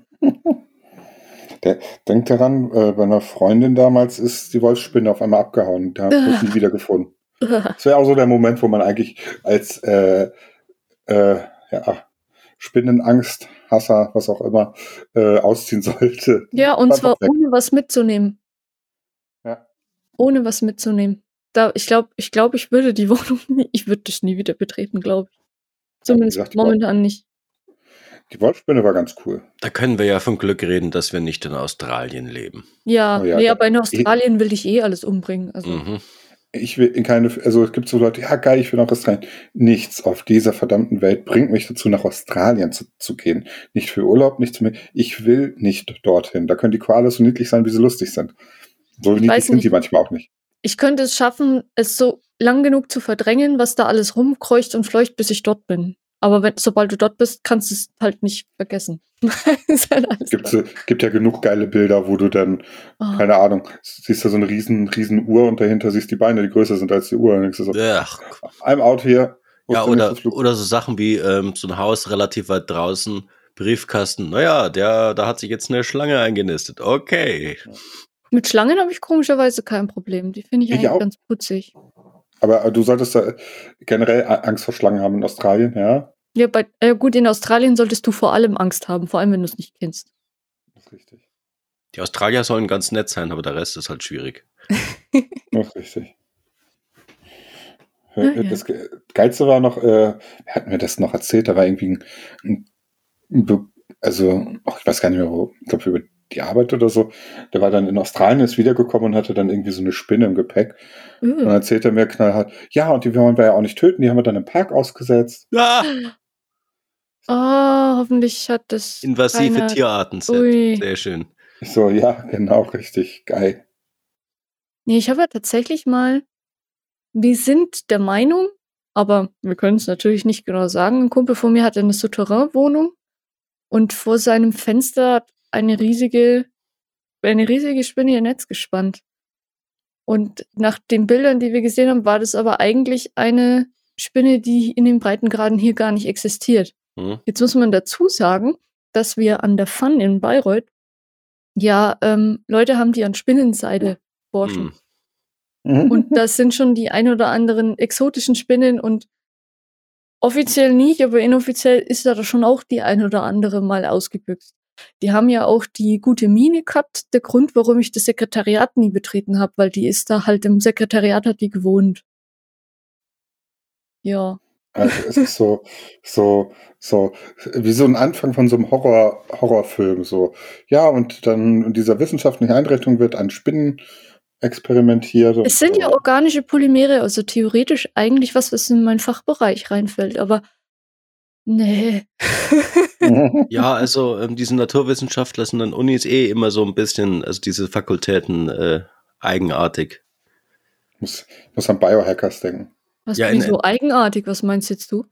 Der, denk daran, äh, bei einer Freundin damals ist die Wolfsspinne auf einmal abgehauen. Da wird Ah. nie wieder gefunden. Das wäre auch so der Moment, wo man eigentlich als äh, äh, ja, Spinnenangst, Hasser, was auch immer, äh, ausziehen sollte. Ja, und Einfach zwar weg. ohne was mitzunehmen. Ja. Ohne was mitzunehmen. Da, ich glaube, ich, glaub, ich würde die Wohnung nie, ich würde das nie wieder betreten, glaube ich. Zumindest Ja, wie gesagt, die momentan nicht. Die Wolfsspinne war ganz cool. Da können wir ja von Glück reden, dass wir nicht in Australien leben. Ja, Oh ja, nee, da- aber in Australien will ich eh alles umbringen. Also, Mhm. Ich will in keine, also es gibt so Leute, ja geil, ich will nach Australien. Nichts auf dieser verdammten Welt bringt mich dazu, nach Australien zu, zu gehen. Nicht für Urlaub, nicht zu mir. Ich will nicht dorthin. Da können die Koalas so niedlich sein, wie sie lustig sind. So Ich niedlich weiß sind nicht. die manchmal auch nicht. ich könnte es schaffen, es so lang genug zu verdrängen, was da alles rumkreucht und fleucht, bis ich dort bin. Aber wenn, sobald du dort bist, kannst du es halt nicht vergessen. Ist halt alles Gibt's, da. äh, gibt ja genug geile Bilder, wo du dann, Oh. keine Ahnung, siehst du so eine riesen, riesen Uhr und dahinter siehst die Beine, die größer sind als die Uhr. Und denkst du so, Ach, I'm out here. Wo ja, ist der nächste oder, Flug? oder so Sachen wie ähm, so ein Haus relativ weit draußen, Briefkasten. Naja, der, da hat sich jetzt eine Schlange eingenistet. Okay. Mit Schlangen habe ich komischerweise kein Problem. Die finde ich Ich eigentlich auch. ganz putzig. Aber äh, du solltest da generell A- Angst vor Schlangen haben in Australien, ja? Ja, bei, äh, gut, in Australien solltest du vor allem Angst haben, vor allem wenn du es nicht kennst. Das ist richtig. Die Australier sollen ganz nett sein, aber der Rest ist halt schwierig. Das ist richtig. Ah, ja. Das Ge- Geilste war noch, äh, wer hat mir das noch erzählt? Da war irgendwie ein, ein, ein Be- also, ach, ich weiß gar nicht mehr, wo, ich glaube über die Arbeit oder so. Der war dann in Australien, ist wiedergekommen und hatte dann irgendwie so eine Spinne im Gepäck. Und dann Uh. erzählt er mir knallhart, ja, und die wollen wir ja auch nicht töten, die haben wir dann im Park ausgesetzt. Ah, Oh, hoffentlich hat das invasive keiner... Tierarten. Ui. Sehr schön. Ich so, ja, genau, richtig, geil. Nee, ich habe ja tatsächlich mal, wir sind der Meinung, aber wir können es natürlich nicht genau sagen, ein Kumpel von mir hatte eine Souterrain-Wohnung und vor seinem Fenster hat eine riesige, eine riesige Spinne ihr Netz gespannt. Und nach den Bildern, die wir gesehen haben, war das aber eigentlich eine Spinne, die in den Breitengraden hier gar nicht existiert. Hm? Jetzt muss man dazu sagen, dass wir an der Fun in Bayreuth ja ähm, Leute haben, die an Spinnenseide forschen. Hm. Und das sind schon die ein oder anderen exotischen Spinnen und offiziell nicht, aber inoffiziell ist da schon auch die ein oder andere mal ausgebüxt. Die haben ja auch die gute Miene gehabt. Der Grund, warum ich das Sekretariat nie betreten habe, weil die ist da halt im Sekretariat, hat die gewohnt. Ja. Also es ist so, so, so, wie so ein Anfang von so einem Horror, Horrorfilm, so. Ja, und dann in dieser wissenschaftlichen Einrichtung wird an Spinnen experimentiert. und Es sind ja so. organische Polymere, also theoretisch eigentlich was, was in meinen Fachbereich reinfällt, aber nee. Ja, also ähm, diese Naturwissenschaftler sind an Unis eh immer so ein bisschen, also diese Fakultäten äh, eigenartig. muss, muss an Biohackers denken. Was, Ja, in- wieso eigenartig? Was meinst jetzt du?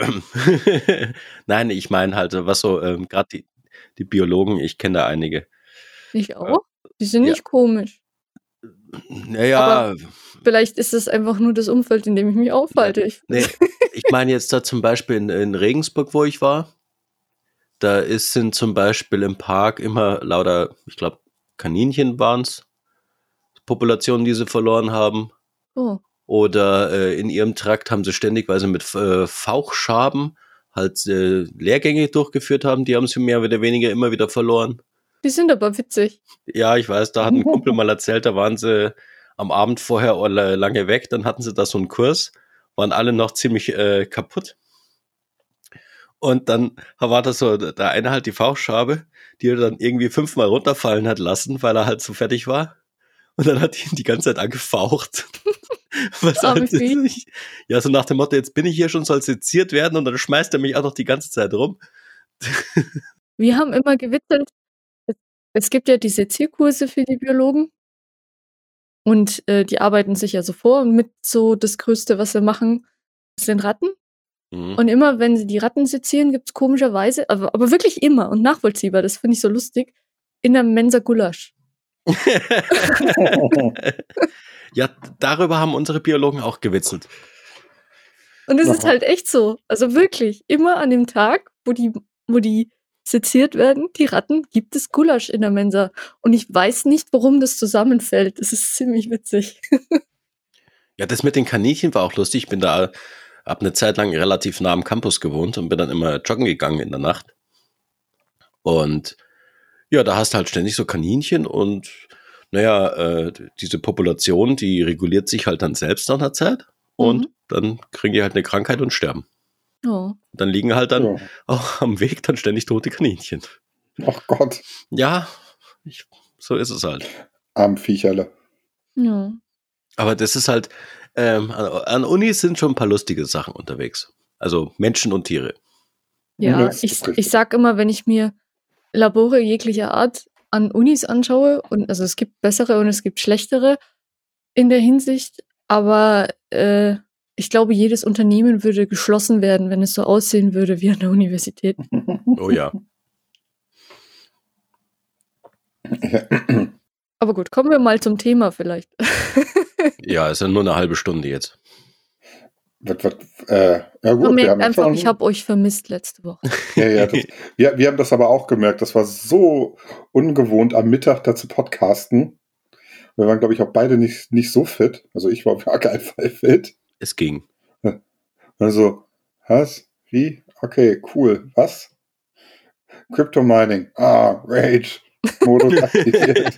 Nein, ich meine halt, was so, ähm, gerade die, die Biologen, ich kenne da einige. Ich auch? Die sind ja. nicht komisch. Naja, Aber- Vielleicht ist es einfach nur das Umfeld, in dem ich mich aufhalte. Ich, nee, ich meine jetzt da zum Beispiel in, in Regensburg, wo ich war, da ist, sind zum Beispiel im Park immer lauter, ich glaube, Kaninchen waren es, Populationen, die sie verloren haben. oh. Oder äh, in ihrem Trakt haben sie ständig, weil sie mit äh, Fauchschaben halt äh, Lehrgänge durchgeführt haben, die haben sie mehr oder weniger immer wieder verloren. Die sind aber witzig. Ja, ich weiß, da hat ein Kumpel mal erzählt, da waren sie am Abend vorher lange weg, dann hatten sie da so einen Kurs, waren alle noch ziemlich äh, kaputt. Und dann war das so, der eine halt die Fauchschabe, die er dann irgendwie fünfmal runterfallen hat lassen, weil er halt so fertig war. Und dann hat ihn die ganze Zeit angefaucht. Was Arme halt, Vieh. ja, so nach dem Motto, jetzt bin ich hier schon, soll seziert werden und dann schmeißt er mich auch noch die ganze Zeit rum. Wir haben immer gewitzelt. Es, es gibt ja diese Sezierkurse für die Biologen. Und äh, die arbeiten sich ja so vor und mit so das Größte, was sie machen, Das sind Ratten. Mhm. Und immer, wenn sie die Ratten sezieren, gibt's komischerweise, aber, aber wirklich immer und nachvollziehbar, das finde ich so lustig, in der Mensa Gulasch. Ja, darüber haben unsere Biologen auch gewitzelt. Und es Aha. ist halt echt so. Also wirklich, immer an dem Tag, wo die, wo die seziert werden, die Ratten, gibt es Gulasch in der Mensa. Und ich weiß nicht, warum das zusammenfällt. Das ist ziemlich witzig. Ja, das mit den Kaninchen war auch lustig. Ich bin da ab eine Zeit lang relativ nah am Campus gewohnt und bin dann immer joggen gegangen in der Nacht. Und ja, da hast du halt ständig so Kaninchen und naja, äh, diese Population, die reguliert sich halt dann selbst nach einer Zeit und Mhm. dann kriegen die halt eine Krankheit und sterben. Oh. Dann liegen halt dann Ja. auch am Weg dann ständig tote Kaninchen. Ach Gott, Ja, ich, so ist es halt. arm Viecherle. Ja. Aber das ist halt, ähm, an, an Unis sind schon ein paar lustige Sachen unterwegs. Also Menschen und Tiere. Ja, Das ist ich, richtig. ich sag immer, wenn ich mir Labore jeglicher Art an Unis anschaue, und also es gibt bessere und es gibt schlechtere in der Hinsicht, aber äh, ich glaube, jedes Unternehmen würde geschlossen werden, wenn es so aussehen würde wie an der Universität. Oh ja. Aber gut, kommen wir mal zum Thema vielleicht. Ja, ist ja nur eine halbe Stunde jetzt. Was, was, äh, ja Man gut, wir merkt haben einfach, schon, ich habe euch vermisst letzte Woche. ja, ja, das, wir, wir haben das aber auch gemerkt, das war so ungewohnt, am Mittag da zu podcasten. Wir waren, glaube ich, auch beide nicht, nicht so fit. Also ich war auf gar keinen Fall fit. Es ging. Also, was? Wie? Okay, cool. Was? Crypto Mining. Ah, Rage. Modus aktiviert.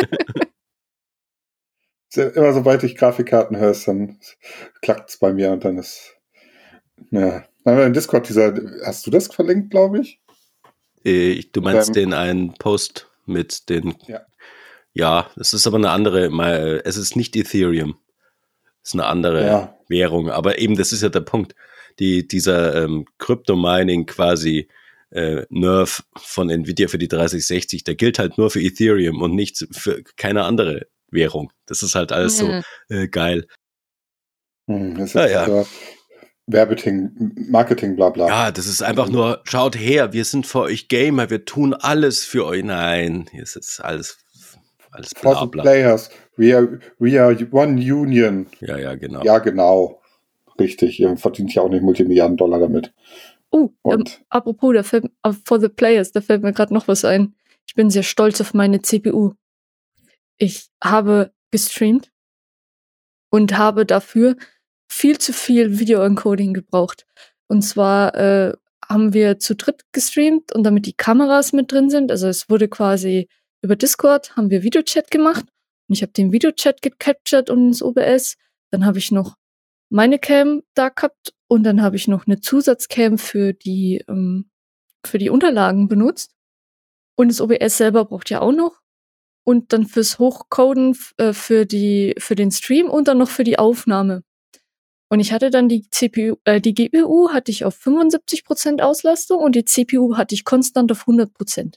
Immer sobald ich Grafikkarten höre, dann klackt's bei mir und dann ist, ja. Dann haben wir in Discord dieser, hast du das verlinkt, glaube ich? Äh, Du meinst Ähm, den einen Post mit den, Ja. ja, es ist aber eine andere, mal, es ist nicht Ethereum. Es ist eine andere Ja. Währung. Aber eben, das ist ja der Punkt. Die, dieser ähm, Crypto-Mining quasi äh, Nerv von Nvidia für die dreißig sechzig, der gilt halt nur für Ethereum und nicht für keine andere Währung. Das ist halt alles Ja. so äh, geil. Hm, das ist Ja, ja. dieser Werbeting, Marketing, bla bla. Ja, das ist einfach nur, schaut her, wir sind für euch Gamer, wir tun alles für euch. Nein, hier ist jetzt alles, alles For bla the bla. players. We are, we are one union. Ja, ja, genau. Ja, genau. Richtig. Ihr verdient ja auch nicht Multimilliarden Dollar damit. Oh, ähm, Und apropos, da fällt, äh, for the players, da fällt mir gerade noch was ein. Ich bin sehr stolz auf meine C P U. Ich habe gestreamt und habe dafür viel zu viel Video-Encoding gebraucht. Und zwar äh, haben wir zu dritt gestreamt und damit die Kameras mit drin sind, also es wurde quasi über Discord, haben wir Videochat gemacht und ich habe den Videochat gecaptured und ins O B S. Dann habe ich noch meine Cam da gehabt und dann habe ich noch eine Zusatzcam für die ähm, für die Unterlagen benutzt. Und das O B S selber braucht ja auch noch. Und dann fürs Hochcoden f- äh, für die für den Stream und dann noch für die Aufnahme. Und ich hatte dann die C P U, äh, die G P U hatte ich auf fünfundsiebzig Prozent Auslastung und die C P U hatte ich konstant auf hundert Prozent.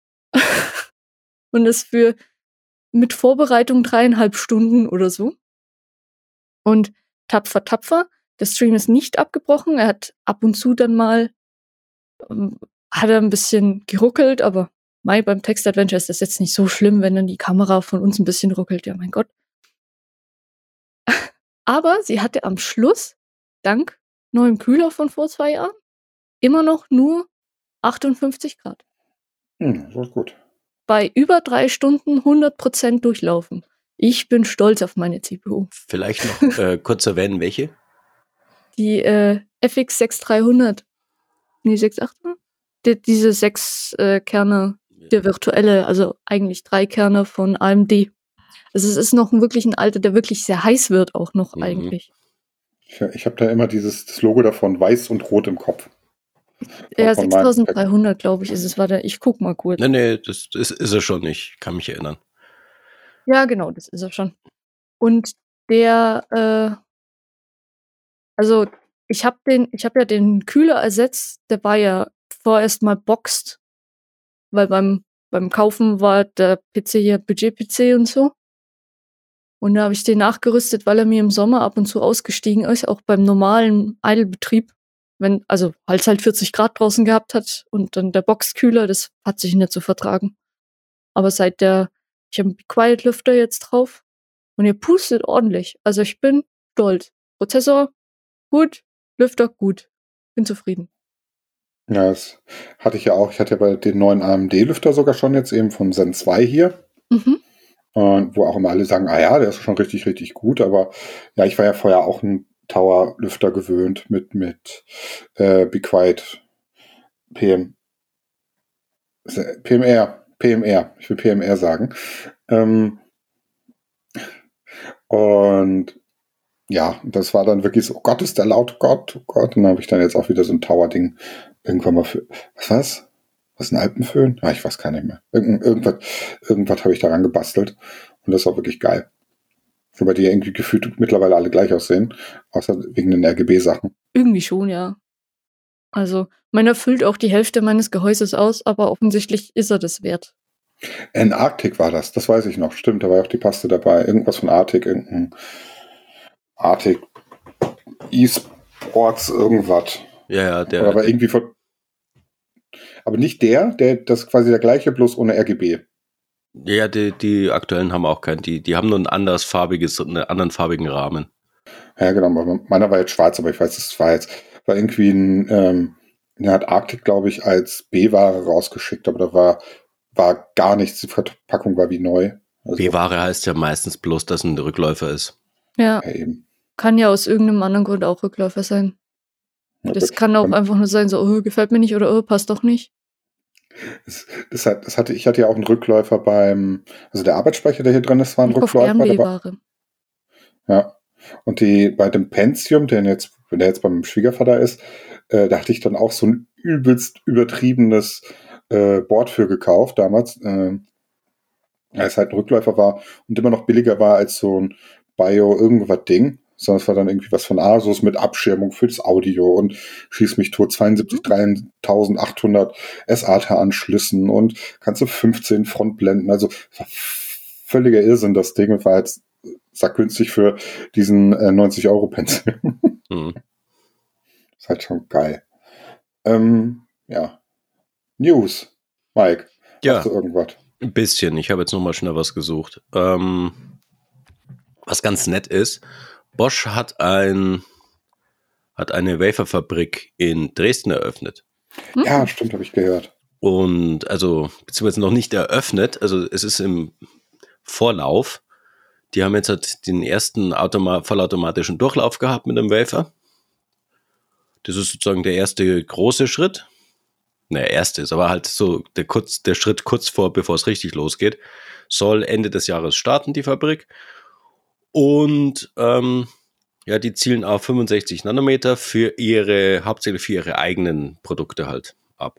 Und das für mit Vorbereitung dreieinhalb Stunden oder so. Und tapfer, tapfer. Der Stream ist nicht abgebrochen. Er hat ab und zu dann mal, ähm, hat er ein bisschen geruckelt, aber mei, beim Text-Adventure ist das jetzt nicht so schlimm, wenn dann die Kamera von uns ein bisschen ruckelt. Ja, mein Gott. Aber sie hatte am Schluss, dank neuem Kühler von vor zwei Jahren, immer noch nur achtundfünfzig Grad. hm, das ist gut. Bei über drei Stunden hundert Prozent durchlaufen. Ich bin stolz auf meine C P U. Vielleicht noch äh, kurz erwähnen, welche? Die äh, F X sechstausenddreihundert. Nee, sechstausendachthundert? Die, diese sechs äh, Kerne, der virtuelle, also eigentlich drei Kerne von A M D. Also es ist noch ein, wirklich ein alter, der wirklich sehr heiß wird auch noch Mhm. eigentlich. Ich, ich habe da immer dieses das Logo davon weiß und rot im Kopf. Ja, Von meinem sechstausenddreihundert, glaube ich, ist es. Warte, ich guck mal kurz. Nee, nee, das, das ist er schon nicht. Ich kann mich erinnern. Ja, genau, das ist er schon. Und der, äh, also ich habe den, ich habe ja den Kühler ersetzt, der war ja vorerst mal boxed, weil beim beim Kaufen war der P C ja Budget-P C und so. Und da habe ich den nachgerüstet, weil er mir im Sommer ab und zu ausgestiegen ist, auch beim normalen Idle-Betrieb. Wenn, also, weil es halt vierzig Grad draußen gehabt hat und dann der Boxkühler, das hat sich nicht so vertragen. Aber seit der, ich habe einen Be Quiet Lüfter jetzt drauf und ihr pustet ordentlich. Also ich bin stolz. Prozessor, gut, Lüfter, gut. Bin zufrieden. Ja, das hatte ich ja auch. Ich hatte ja bei den neuen A M D-Lüfter sogar schon jetzt eben vom Zen zwei hier. Mhm. Und wo auch immer alle sagen, ah ja, der ist schon richtig, richtig gut. Aber ja, ich war ja vorher auch ein Tower-Lüfter gewöhnt mit, mit äh, Be Quiet P M. P M R. P M R. Ich will P M R sagen. Ähm, und ja, das war dann wirklich so, oh Gott, ist der laut, Gott, oh Gott. Und dann habe ich dann jetzt auch wieder so ein Tower-Ding irgendwann mal für, was war's? Was ist ein Alpenföhn? Ah, ich weiß gar nicht mehr. Irgend, irgendwas, irgendwas habe ich daran gebastelt. Und das war wirklich geil. Wobei die irgendwie gefühlt mittlerweile alle gleich aussehen. Außer wegen den R G B-Sachen. Irgendwie schon, ja. Also, meiner füllt auch die Hälfte meines Gehäuses aus, aber offensichtlich ist er das wert. In Arctic war das, das weiß ich noch. Stimmt, da war auch die Paste dabei. Irgendwas von Arctic, irgendein Arctic E-Sports, irgendwas. Ja, ja, der. Aber irgendwie von. Aber nicht der, der, das ist quasi der gleiche, bloß ohne R G B. Ja, die, die aktuellen haben auch keinen. Die, die haben nur ein anderes farbiges, einen anderen farbigen Rahmen. Ja, genau. Meiner war jetzt schwarz, aber ich weiß, das war jetzt, war irgendwie ein, ähm, der hat Arctic, glaube ich, als B-Ware rausgeschickt, aber da war, war gar nichts. Die Verpackung war wie neu. Also, B-Ware heißt ja meistens bloß, dass ein Rückläufer ist. Ja. Ja, eben. Kann ja aus irgendeinem anderen Grund auch Rückläufer sein. Ja, das gut. kann auch Und einfach nur sein, so, oh, gefällt mir nicht oder oh, passt doch nicht. Das, das, hat, das hatte, ich hatte ja auch einen Rückläufer beim, also der Arbeitsspeicher, der hier drin ist, war ein Ich kaufe Rückläufer. gern der war, B-Ware. ja. Und die, bei dem Pentium, der jetzt, der jetzt beim Schwiegervater ist, äh, da hatte ich dann auch so ein übelst übertriebenes äh, Board für gekauft damals. Äh, weil es halt ein Rückläufer war und immer noch billiger war als so ein Bio-Irgendwas-Ding. Sondern es war dann irgendwie was von Asus mit Abschirmung für das Audio und schieß mich tot zweiundsiebzig dreitausendachthundert S A T-Anschlüssen und kannst du fünfzehn Frontblenden. Also war völliger Irrsinn, das Ding. Und war jetzt sackgünstig für diesen äh, neunzig Euro Pencil. Mhm. Ist halt schon geil. Ähm, ja. News. Mike, Ja. hast du irgendwas? Ein bisschen. Ich habe jetzt nochmal schnell was gesucht. Ähm, was ganz nett ist, Bosch hat ein hat eine Waferfabrik in Dresden eröffnet. Hm? Ja, stimmt, habe ich gehört. Und also, beziehungsweise noch nicht eröffnet, also es ist im Vorlauf. Die haben jetzt halt den ersten Automa- vollautomatischen Durchlauf gehabt mit dem Wafer. Das ist sozusagen der erste große Schritt. Naja, erste ist aber halt so der, kurz, der Schritt kurz vor, bevor es richtig losgeht. Soll Ende des Jahres starten, die Fabrik. Und ähm, ja, die zielen auf fünfundsechzig Nanometer für ihre, hauptsächlich für ihre eigenen Produkte halt ab.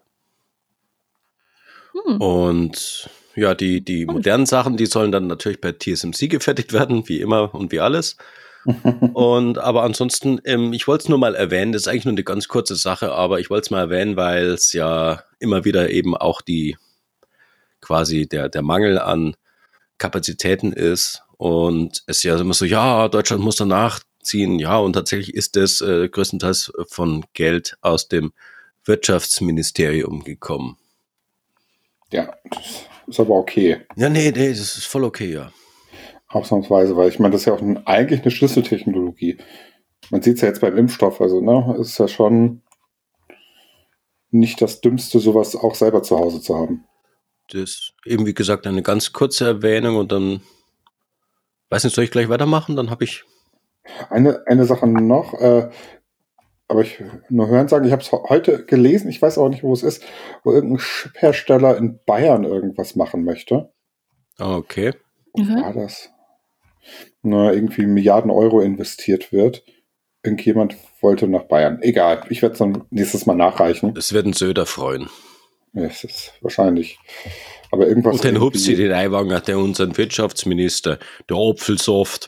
Hm. Und ja, die, die modernen Sachen, die sollen dann natürlich per T S M C gefertigt werden, wie immer und wie alles. Und aber ansonsten, ähm, ich wollte es nur mal erwähnen, das ist eigentlich nur eine ganz kurze Sache, aber ich wollte es mal erwähnen, weil es ja immer wieder eben auch die quasi der, der Mangel an Kapazitäten ist und es ja immer so, ja, Deutschland muss danach ziehen, ja, und tatsächlich ist das äh, größtenteils von Geld aus dem Wirtschaftsministerium gekommen. Ja, das ist aber okay. Ja, nee, nee, das ist voll okay, ja. Ausnahmsweise, weil ich meine, das ist ja auch ein, eigentlich eine Schlüsseltechnologie. Man sieht es ja jetzt beim Impfstoff, also ne, ist ja schon nicht das Dümmste, sowas auch selber zu Hause zu haben. Das ist eben, wie gesagt, eine ganz kurze Erwähnung und dann, weiß nicht, soll ich gleich weitermachen? Dann habe ich... Eine, eine Sache noch, äh, aber ich nur hören sagen, ich habe es heute gelesen, ich weiß auch nicht, wo es ist, wo irgendein Chiphersteller in Bayern irgendwas machen möchte. Okay. Wo Mhm. war das? Na, irgendwie Milliarden Euro investiert wird. Irgendjemand wollte nach Bayern. Egal, ich werde es dann nächstes Mal nachreichen. Das wird ein Söder freuen. Ja, es ist wahrscheinlich. Aber irgendwas. Und den irgendwie- Hupsi, den Eiwanger, der unseren Wirtschaftsminister, der Apfelsoft.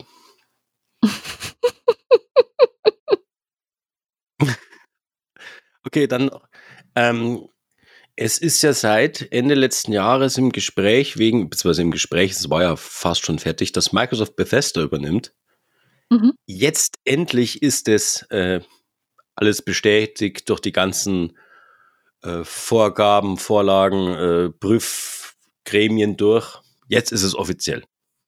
Okay, dann, ähm, Es ist ja seit Ende letzten Jahres im Gespräch, wegen, beziehungsweise im Gespräch, es war ja fast schon fertig, dass Microsoft Bethesda übernimmt. Mhm. Jetzt endlich ist es äh, alles bestätigt durch die ganzen äh, Vorgaben, Vorlagen, äh, Prüfgremien durch. Jetzt ist es offiziell.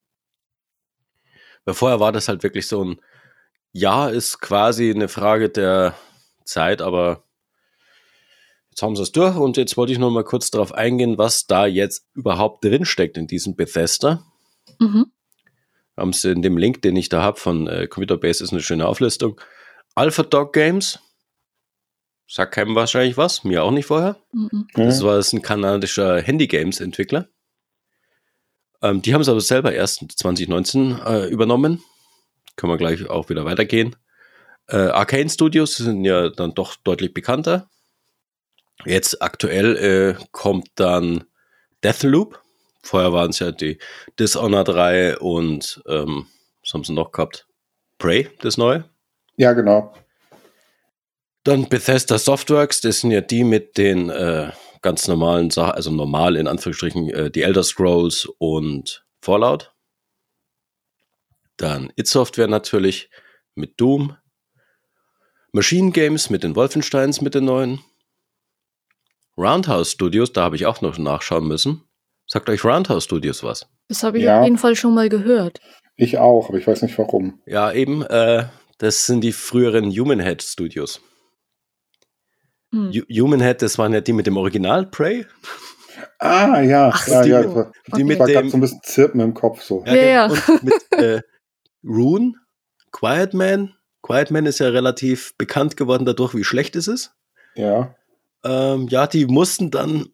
Weil vorher war das halt wirklich so ein, ja, ist quasi eine Frage der Zeit, aber jetzt haben sie es durch und jetzt wollte ich noch mal kurz darauf eingehen, was da jetzt überhaupt drinsteckt in diesem Bethesda. Mhm. Haben sie in dem Link, den ich da habe von äh, Computerbase, ist eine schöne Auflistung. Alpha Dog Games. Sagt keinem wahrscheinlich was, mir auch nicht vorher. Mhm. Das war das ein kanadischer Handy-Games-Entwickler. Ähm, die haben es aber selber erst zwanzig neunzehn äh, übernommen. Können wir gleich auch wieder weitergehen. Äh, Arcane Studios sind ja dann doch deutlich bekannter. Jetzt aktuell äh, kommt dann Deathloop. Vorher waren es ja die Dishonored-Reihe und ähm, was haben sie noch gehabt? Prey, das neue. Ja, genau. Dann Bethesda Softworks, das sind ja die mit den äh, ganz normalen Sachen, also normal in Anführungsstrichen, äh, die Elder Scrolls und Fallout. Dann id Software natürlich mit Doom. Machine Games mit den Wolfensteins mit den neuen. Roundhouse Studios, da habe ich auch noch nachschauen müssen. Sagt euch Roundhouse Studios was? Das habe ich Ja. auf jeden Fall schon mal gehört. Ich auch, aber ich weiß nicht warum. Ja, eben, äh, das sind die früheren Human Head Studios. Hm. Hu- Human Head, das waren ja die mit dem Original Prey. Ah, ja, Ach ja, so. ja. Das war, Die Okay. mit war gerade dem so ein bisschen Zirpen im Kopf so. Ja, ja. Und mit äh, Rune, Quiet Man. Quiet Man ist ja relativ bekannt geworden dadurch, wie schlecht es ist. Ja. Ähm, ja, die mussten dann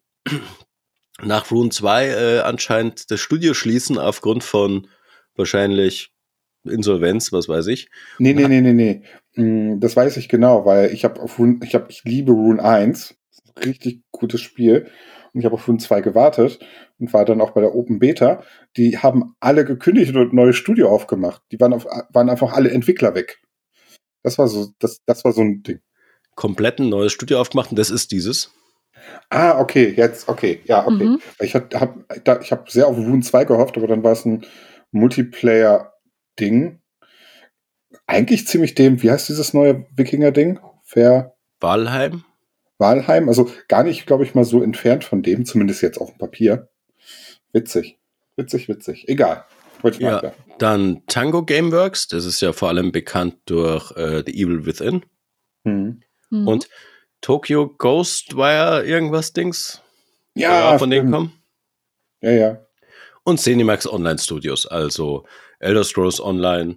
nach Rune zwei äh, anscheinend das Studio schließen aufgrund von wahrscheinlich Insolvenz, was weiß ich. Nee, nee, nee, nee, nee. Mm, Das weiß ich genau, weil ich habe auf Rune, ich habe, ich liebe Rune eins. Richtig gutes Spiel. Und ich habe auf Rune zwei gewartet und war dann auch bei der Open Beta. Die haben alle gekündigt und ein neues Studio aufgemacht. Die waren, auf, waren einfach alle Entwickler weg. Das war so, das, das war so ein Ding. Komplett ein neues Studio aufgemacht und das ist dieses. Ah, okay, jetzt, okay, ja, okay. Mhm. Ich habe hab, da- ich hab sehr auf Rune zwei gehofft, aber dann war es ein Multiplayer-Ding. Eigentlich ziemlich dem, wie heißt dieses neue Wikinger-Ding? Fair Valheim. Valheim? Also gar nicht, glaube ich, mal so entfernt von dem, zumindest jetzt auf dem Papier. Witzig. Witzig, witzig. Egal. Wollte ich mal Ja, abwerfen. dann Tango Gameworks, das ist ja vor allem bekannt durch äh, The Evil Within. Hm. Mhm. Und Tokyo Ghostwire irgendwas Dings. Ja, Ja, von denen stimmt. kommen. Ja, ja. Und Cinemax Online Studios, also Elder Scrolls Online.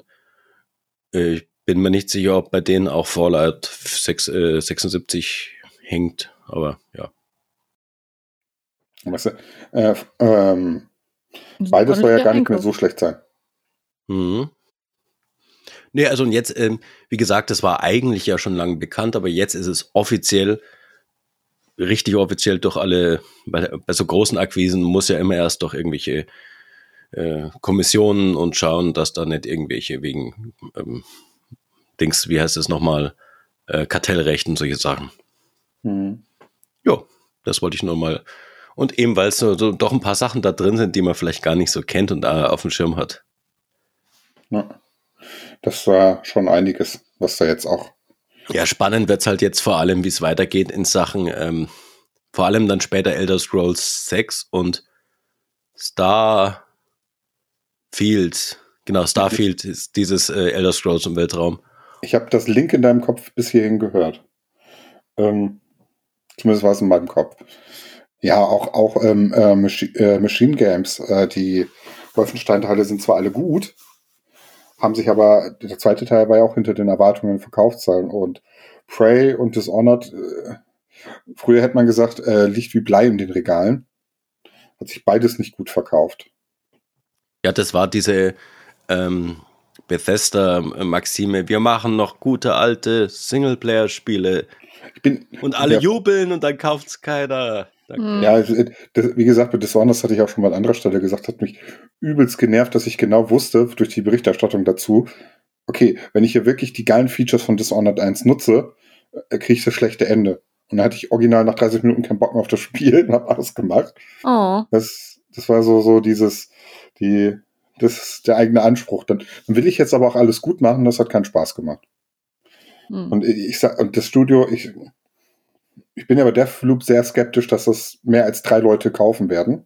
Ich bin mir nicht sicher, ob bei denen auch Fallout sechs, äh, sechsundsiebzig hängt, aber ja. Weißt du, äh, ähm, Das beides war soll ja der gar nicht mehr Einkauf. so schlecht sein. Mhm. Nee, also und jetzt, ähm, wie gesagt, das war eigentlich ja schon lange bekannt, aber jetzt ist es offiziell, richtig offiziell durch alle, bei, bei so großen Akquisen muss ja immer erst durch irgendwelche äh, Kommissionen und schauen, dass da nicht irgendwelche wegen ähm, Dings, wie heißt es nochmal, äh, Kartellrecht und solche Sachen. Hm. Ja, das wollte ich nur mal. Und eben, weil es so, so doch ein paar Sachen da drin sind, die man vielleicht gar nicht so kennt und da auf dem Schirm hat. Ja. Das war schon einiges, was da jetzt auch. Ja, spannend wird's halt jetzt vor allem, wie es weitergeht in Sachen, ähm, vor allem dann später Elder Scrolls sechs und Starfield. Genau, Starfield ist dieses äh, Elder Scrolls im Weltraum. Ich habe das Link in deinem Kopf bis hierhin gehört. Ähm, zumindest war es in meinem Kopf. Ja, auch, auch ähm, äh, Machi äh, Machine Games. Äh, die Wolfenstein-Teile sind zwar alle gut, haben sich aber, der zweite Teil war ja auch hinter den Erwartungen in Verkaufszahlen. Und Prey und Dishonored, äh, früher hätte man gesagt, äh, liegt wie Blei in den Regalen. Hat sich beides nicht gut verkauft. Ja, das war diese ähm, Bethesda-Maxime. Wir machen noch gute alte Singleplayer-Spiele. Ich bin, Und alle ja, jubeln und dann kauft's keiner. Danke. Mhm. Ja, also, das, wie gesagt, mit Dishonored hatte ich auch schon mal an anderer Stelle gesagt, hat mich übelst genervt, dass ich genau wusste, durch die Berichterstattung dazu, okay, wenn ich hier wirklich die geilen Features von Dishonored eins nutze, äh, kriege ich das schlechte Ende. Und dann hatte ich original nach dreißig Minuten keinen Bock mehr auf das Spiel und habe alles gemacht. Oh. Das, das war so, so dieses, die, das ist der eigene Anspruch. Dann, dann will ich jetzt aber auch alles gut machen, das hat keinen Spaß gemacht. Hm. Und ich sag, und das Studio, ich, ich bin ja bei Deathloop sehr skeptisch, dass das mehr als drei Leute kaufen werden.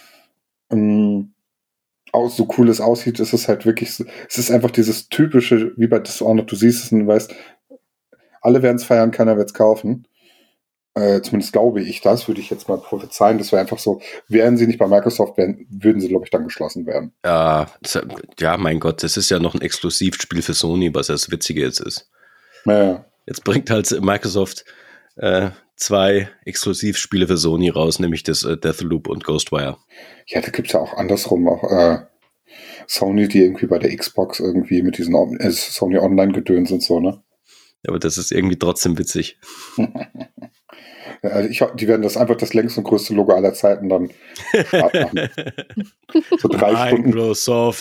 Um, auch so cool es aussieht, ist es halt wirklich, es ist einfach dieses typische, wie bei Dishonored, du siehst es und du weißt, alle werden es feiern, keiner wird es kaufen. Äh, zumindest glaube ich das, würde ich jetzt mal prophezeien. Das wäre einfach so, wären sie nicht bei Microsoft, wären, würden sie, glaube ich, dann geschlossen werden. Ja, ja, mein Gott, das ist ja noch ein Exklusivspiel für Sony, was das Witzige jetzt ist. Ja. Jetzt bringt halt Microsoft äh, zwei Exklusivspiele für Sony raus, nämlich das äh, Deathloop und Ghostwire. Ja, da gibt es ja auch andersrum auch äh, Sony, die irgendwie bei der Xbox irgendwie mit diesen äh, Sony Online-Gedöns und so, ne? Aber das ist irgendwie trotzdem witzig. Also ich, die werden das einfach das längste und größte Logo aller Zeiten dann machen. So drei Stunden. Microsoft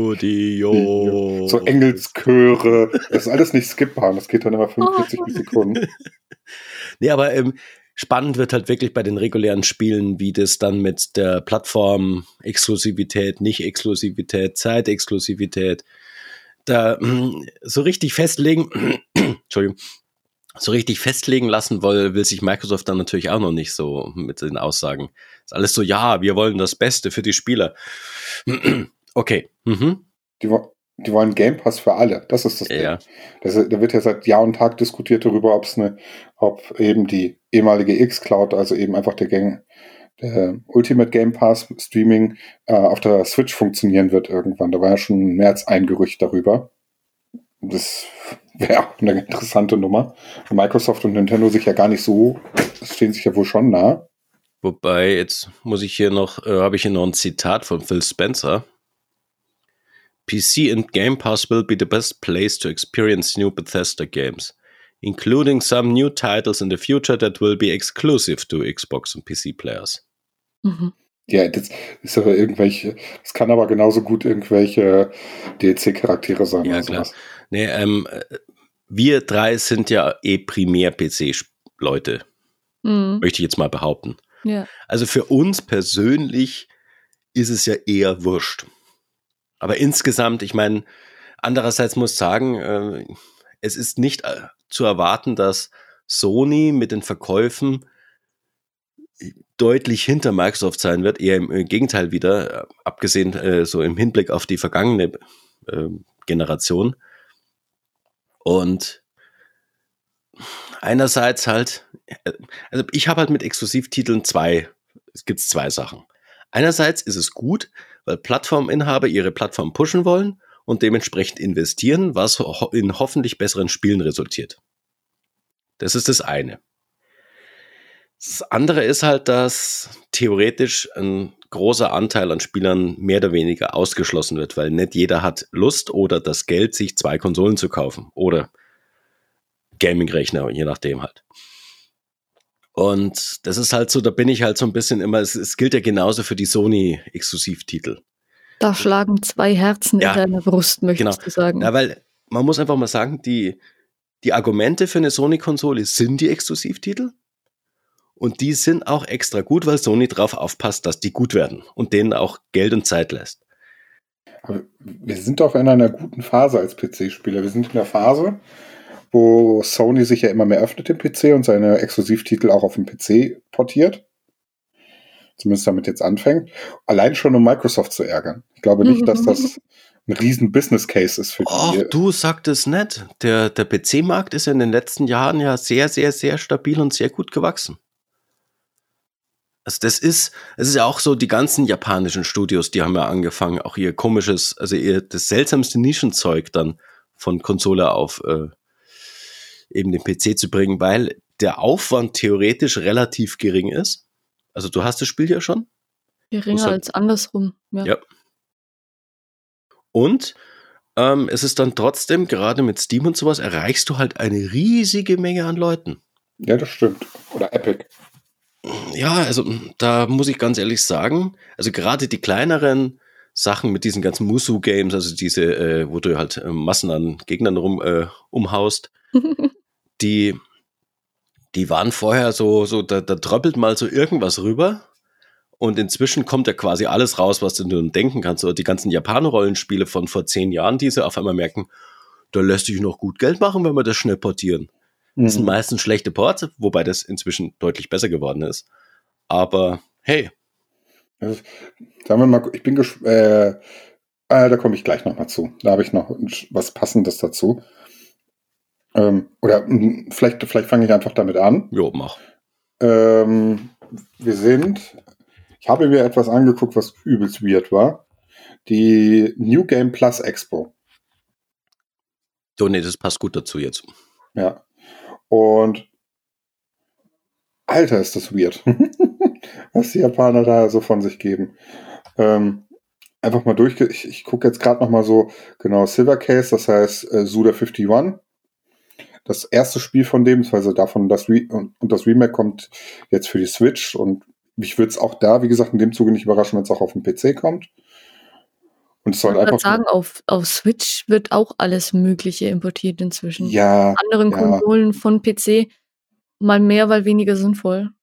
Studio. So Engelschöre. Das ist alles nicht skippbar. Das geht dann immer fünfundvierzig Sekunden. Nee, aber ähm, spannend wird halt wirklich bei den regulären Spielen, wie das dann mit der Plattform Exklusivität, Nicht-Exklusivität, Zeitexklusivität, da mh, so richtig festlegen, Entschuldigung, so richtig festlegen lassen will, will sich Microsoft dann natürlich auch noch nicht so mit den Aussagen. Ist alles so, ja, wir wollen das Beste für die Spieler. Okay. Mhm. Die, die wollen Game Pass für alle. Das ist das Ding. Ja. Das, da wird ja seit Jahr und Tag diskutiert darüber, ob es eine, ob eben die ehemalige X-Cloud, also eben einfach der Gang, der Ultimate Game Pass Streaming äh, auf der Switch funktionieren wird irgendwann. Da war ja schon mehr als ein Gerücht darüber. Das wäre auch eine interessante Nummer. Microsoft und Nintendo sich ja gar nicht so, stehen sich ja wohl schon nah. Wobei, jetzt muss ich hier noch, äh, habe ich hier noch ein Zitat von Phil Spencer. P C and Game Pass will be the best place to experience new Bethesda games, including some new titles in the future that will be exclusive to Xbox und P C players. Mhm. Ja, das ist aber irgendwelche, das kann aber genauso gut irgendwelche D L C-Charaktere sein. Ja, oder klar. sowas. Nee, ähm, wir drei sind ja eh primär P C-Leute, Mhm. möchte ich jetzt mal behaupten. Ja. Also für uns persönlich ist es ja eher wurscht. Aber insgesamt, ich meine, andererseits muss ich sagen, äh, es ist nicht äh, zu erwarten, dass Sony mit den Verkäufen deutlich hinter Microsoft sein wird, eher im, im Gegenteil wieder, äh, abgesehen äh, so im Hinblick auf die vergangene äh, Generation. Und einerseits halt, äh, also ich habe halt mit Exklusivtiteln zwei, es gibt zwei Sachen. Einerseits ist es gut, weil Plattforminhaber ihre Plattform pushen wollen und dementsprechend investieren, was ho- in hoffentlich besseren Spielen resultiert. Das ist das eine. Das andere ist halt, dass theoretisch ein großer Anteil an Spielern mehr oder weniger ausgeschlossen wird, weil nicht jeder hat Lust oder das Geld, sich zwei Konsolen zu kaufen oder Gaming-Rechner, je nachdem halt. Und das ist halt so, da bin ich halt so ein bisschen immer, es, es gilt ja genauso für die Sony-Exklusivtitel. Da schlagen zwei Herzen Ja, in deiner Brust, möchtest genau. du sagen. Ja, weil man muss einfach mal sagen, die, die Argumente für eine Sony-Konsole sind die Exklusivtitel. Und die sind auch extra gut, weil Sony drauf aufpasst, dass die gut werden und denen auch Geld und Zeit lässt. Aber wir sind doch in einer guten Phase als P C-Spieler. Wir sind in der Phase, wo Sony sich ja immer mehr öffnet im P C und seine Exklusivtitel auch auf den P C portiert. Zumindest damit jetzt anfängt. Allein schon, um Microsoft zu ärgern. Ich glaube nicht, dass das ein riesen Business Case ist für Ach, die. du sagst es nicht. Der, der P C-Markt ist in den letzten Jahren ja sehr, sehr, sehr stabil und sehr gut gewachsen. Also das ist, es ist ja auch so, die ganzen japanischen Studios, die haben ja angefangen, auch ihr komisches, also ihr das seltsamste Nischenzeug dann von Konsole auf äh, eben den P C zu bringen, weil der Aufwand theoretisch relativ gering ist. Also du hast das Spiel ja schon. Geringer als andersrum. Ja. Ja. Und ähm, es ist dann trotzdem, gerade mit Steam und sowas, erreichst du halt eine riesige Menge an Leuten. Ja, das stimmt. Oder Epic. Ja, also da muss ich ganz ehrlich sagen, also gerade die kleineren Sachen mit diesen ganzen Musu-Games, also diese, äh, wo du halt äh, Massen an Gegnern rum äh, umhaust, die, Die waren vorher so, so da, da tröppelt mal so irgendwas rüber und inzwischen kommt ja quasi alles raus, was du nur denken kannst. Oder die ganzen Japan-Rollenspiele von vor zehn Jahren, die sie auf einmal merken, da lässt sich noch gut Geld machen, wenn wir das schnell portieren. Mhm. Das sind meistens schlechte Ports, wobei das inzwischen deutlich besser geworden ist. Aber hey. Also, sagen wir mal, ich bin gespannt, äh, äh, da komme ich gleich nochmal zu. Da habe ich noch was Passendes dazu. Ähm, oder mh, vielleicht, vielleicht fange ich einfach damit an. Jo, mach. Ähm, wir sind, ich habe mir etwas angeguckt, was übelst weird war. Die New Game Plus Expo. So, nee, das passt gut dazu jetzt. Ja. Und Alter, ist das weird. Was die Japaner da so von sich geben. Ähm, einfach mal durch. Ich, ich gucke jetzt gerade noch mal so, genau, Silver Case, das heißt äh, Suda einundfünfzig. Das erste Spiel von dem, also davon das Re- und, und das Remake kommt jetzt für die Switch und mich würde es auch da, wie gesagt, in dem Zuge nicht überraschen, wenn es auch auf dem P C kommt. Und es soll Ich einfach würde sagen, auf, auf Switch wird auch alles Mögliche importiert inzwischen. Ja, anderen ja. Konsolen von P C mal mehr, weil weniger sinnvoll.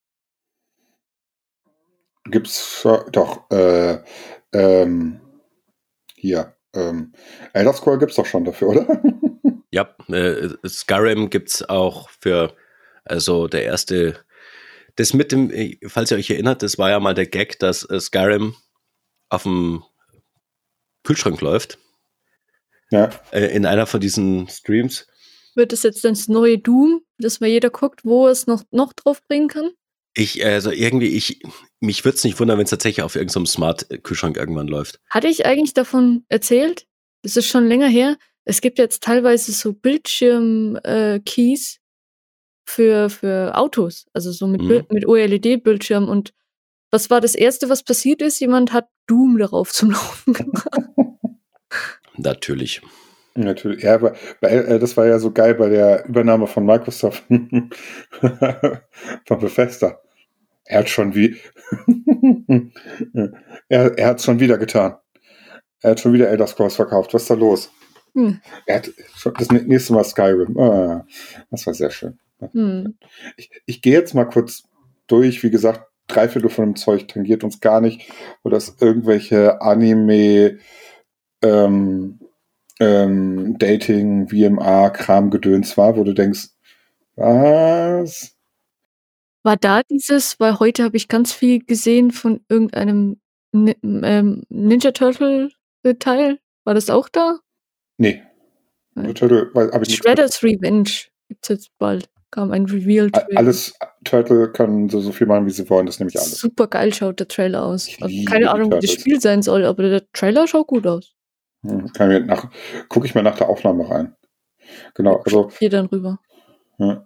Gibt's äh, doch äh, ähm, hier ähm, Elder Scrolls gibt's doch schon dafür, oder? Ja, äh, Skyrim gibt's auch für, also der erste, das mit dem, falls ihr euch erinnert, das war ja mal der Gag, dass äh, Skyrim auf dem Kühlschrank läuft. Ja. Äh, in einer von diesen Streams. Wird es jetzt das neue Doom, dass mal jeder guckt, wo es noch, noch drauf bringen kann? Ich, also irgendwie, ich, mich würde es nicht wundern, wenn es tatsächlich auf irgendeinem Smart-Kühlschrank irgendwann läuft. Hatte ich eigentlich davon erzählt? Das ist schon länger her. Es gibt jetzt teilweise so Bildschirm-Keys äh, für, für Autos, also so mit, mhm. mit O L E D-Bildschirm. Und was war das Erste, was passiert ist? Jemand hat Doom darauf zum Laufen gemacht. Natürlich. Natürlich, ja, aber äh, das war ja so geil bei der Übernahme von Microsoft von Bethesda. Er hat schon wie er, er hat schon wieder getan. Er hat schon wieder Elder Scrolls verkauft. Was ist da los? Hm. Er hat schon das nächste Mal Skyrim. Ah, das war sehr schön. Hm. Ich, ich gehe jetzt mal kurz durch. Wie gesagt, drei Viertel von dem Zeug tangiert uns gar nicht, wo das irgendwelche Anime ähm, ähm, Dating, V M A, Kram-Gedöns war, wo du denkst, was? War da dieses, weil heute habe ich ganz viel gesehen von irgendeinem Ni- ähm, Ninja Turtle Teil. War das auch da? Nee. Ninja Turtle, weil, hab ich Shredder's Revenge gibt's jetzt bald. Kam ein Reveal-Trailer. Alles Turtle können so, so viel machen, wie sie wollen, das nehme ich alles. Super geil schaut der Trailer aus. Keine Ahnung, wie das Spiel sein soll, aber der Trailer schaut gut aus. Hm, kann ich nach, gucke ich mal nach der Aufnahme rein. Genau, also. Hier dann rüber. Ja.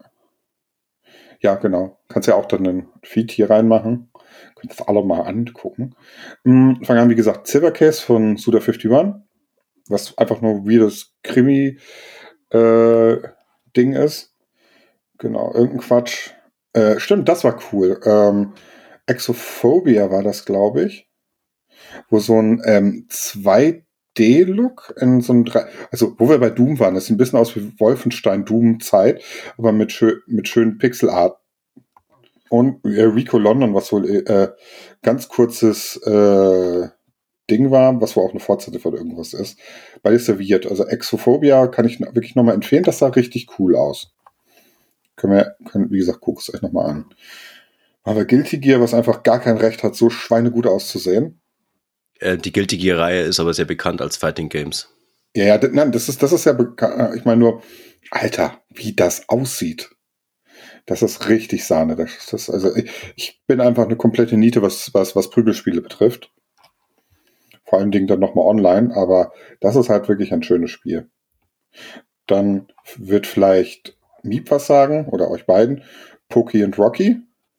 Ja, genau. Kannst ja auch dann einen Feed hier reinmachen. Könnt das alle mal angucken. Hm, fangen an, wie gesagt, Silver Case von Suda einundfünfzig, was einfach nur wie das Krimi äh, Ding ist. Genau, irgendein Quatsch. Äh, stimmt, das war cool. Ähm, Exophobia war das, glaube ich. Wo so ein ähm, zwei D-Look in so einem drei, also wo wir bei Doom waren, das sieht ein bisschen aus wie Wolfenstein Doom-Zeit, aber mit, schö- mit schönen Pixel-Art. Und äh, Rico London, was wohl äh, ganz kurzes äh, Ding war, was wohl auch eine Fortsetzung von irgendwas ist, beides serviert. Also Exophobia kann ich wirklich nochmal empfehlen, das sah richtig cool aus. Können wir, können, wie gesagt, guckt es euch nochmal an. Aber Guilty Gear, was einfach gar kein Recht hat, so schweinegut auszusehen. Die Guilty Gear-Reihe ist aber sehr bekannt als Fighting Games. Ja, ja, nein, das ist, das ist ja bekannt. Ich meine nur, Alter, wie das aussieht. Das ist richtig Sahne. Das, das, also ich, ich bin einfach eine komplette Niete, was, was, was Prügelspiele betrifft. Vor allen Dingen dann nochmal online, aber das ist halt wirklich ein schönes Spiel. Dann wird vielleicht Miep was sagen, oder euch beiden, Pokey und Rocky.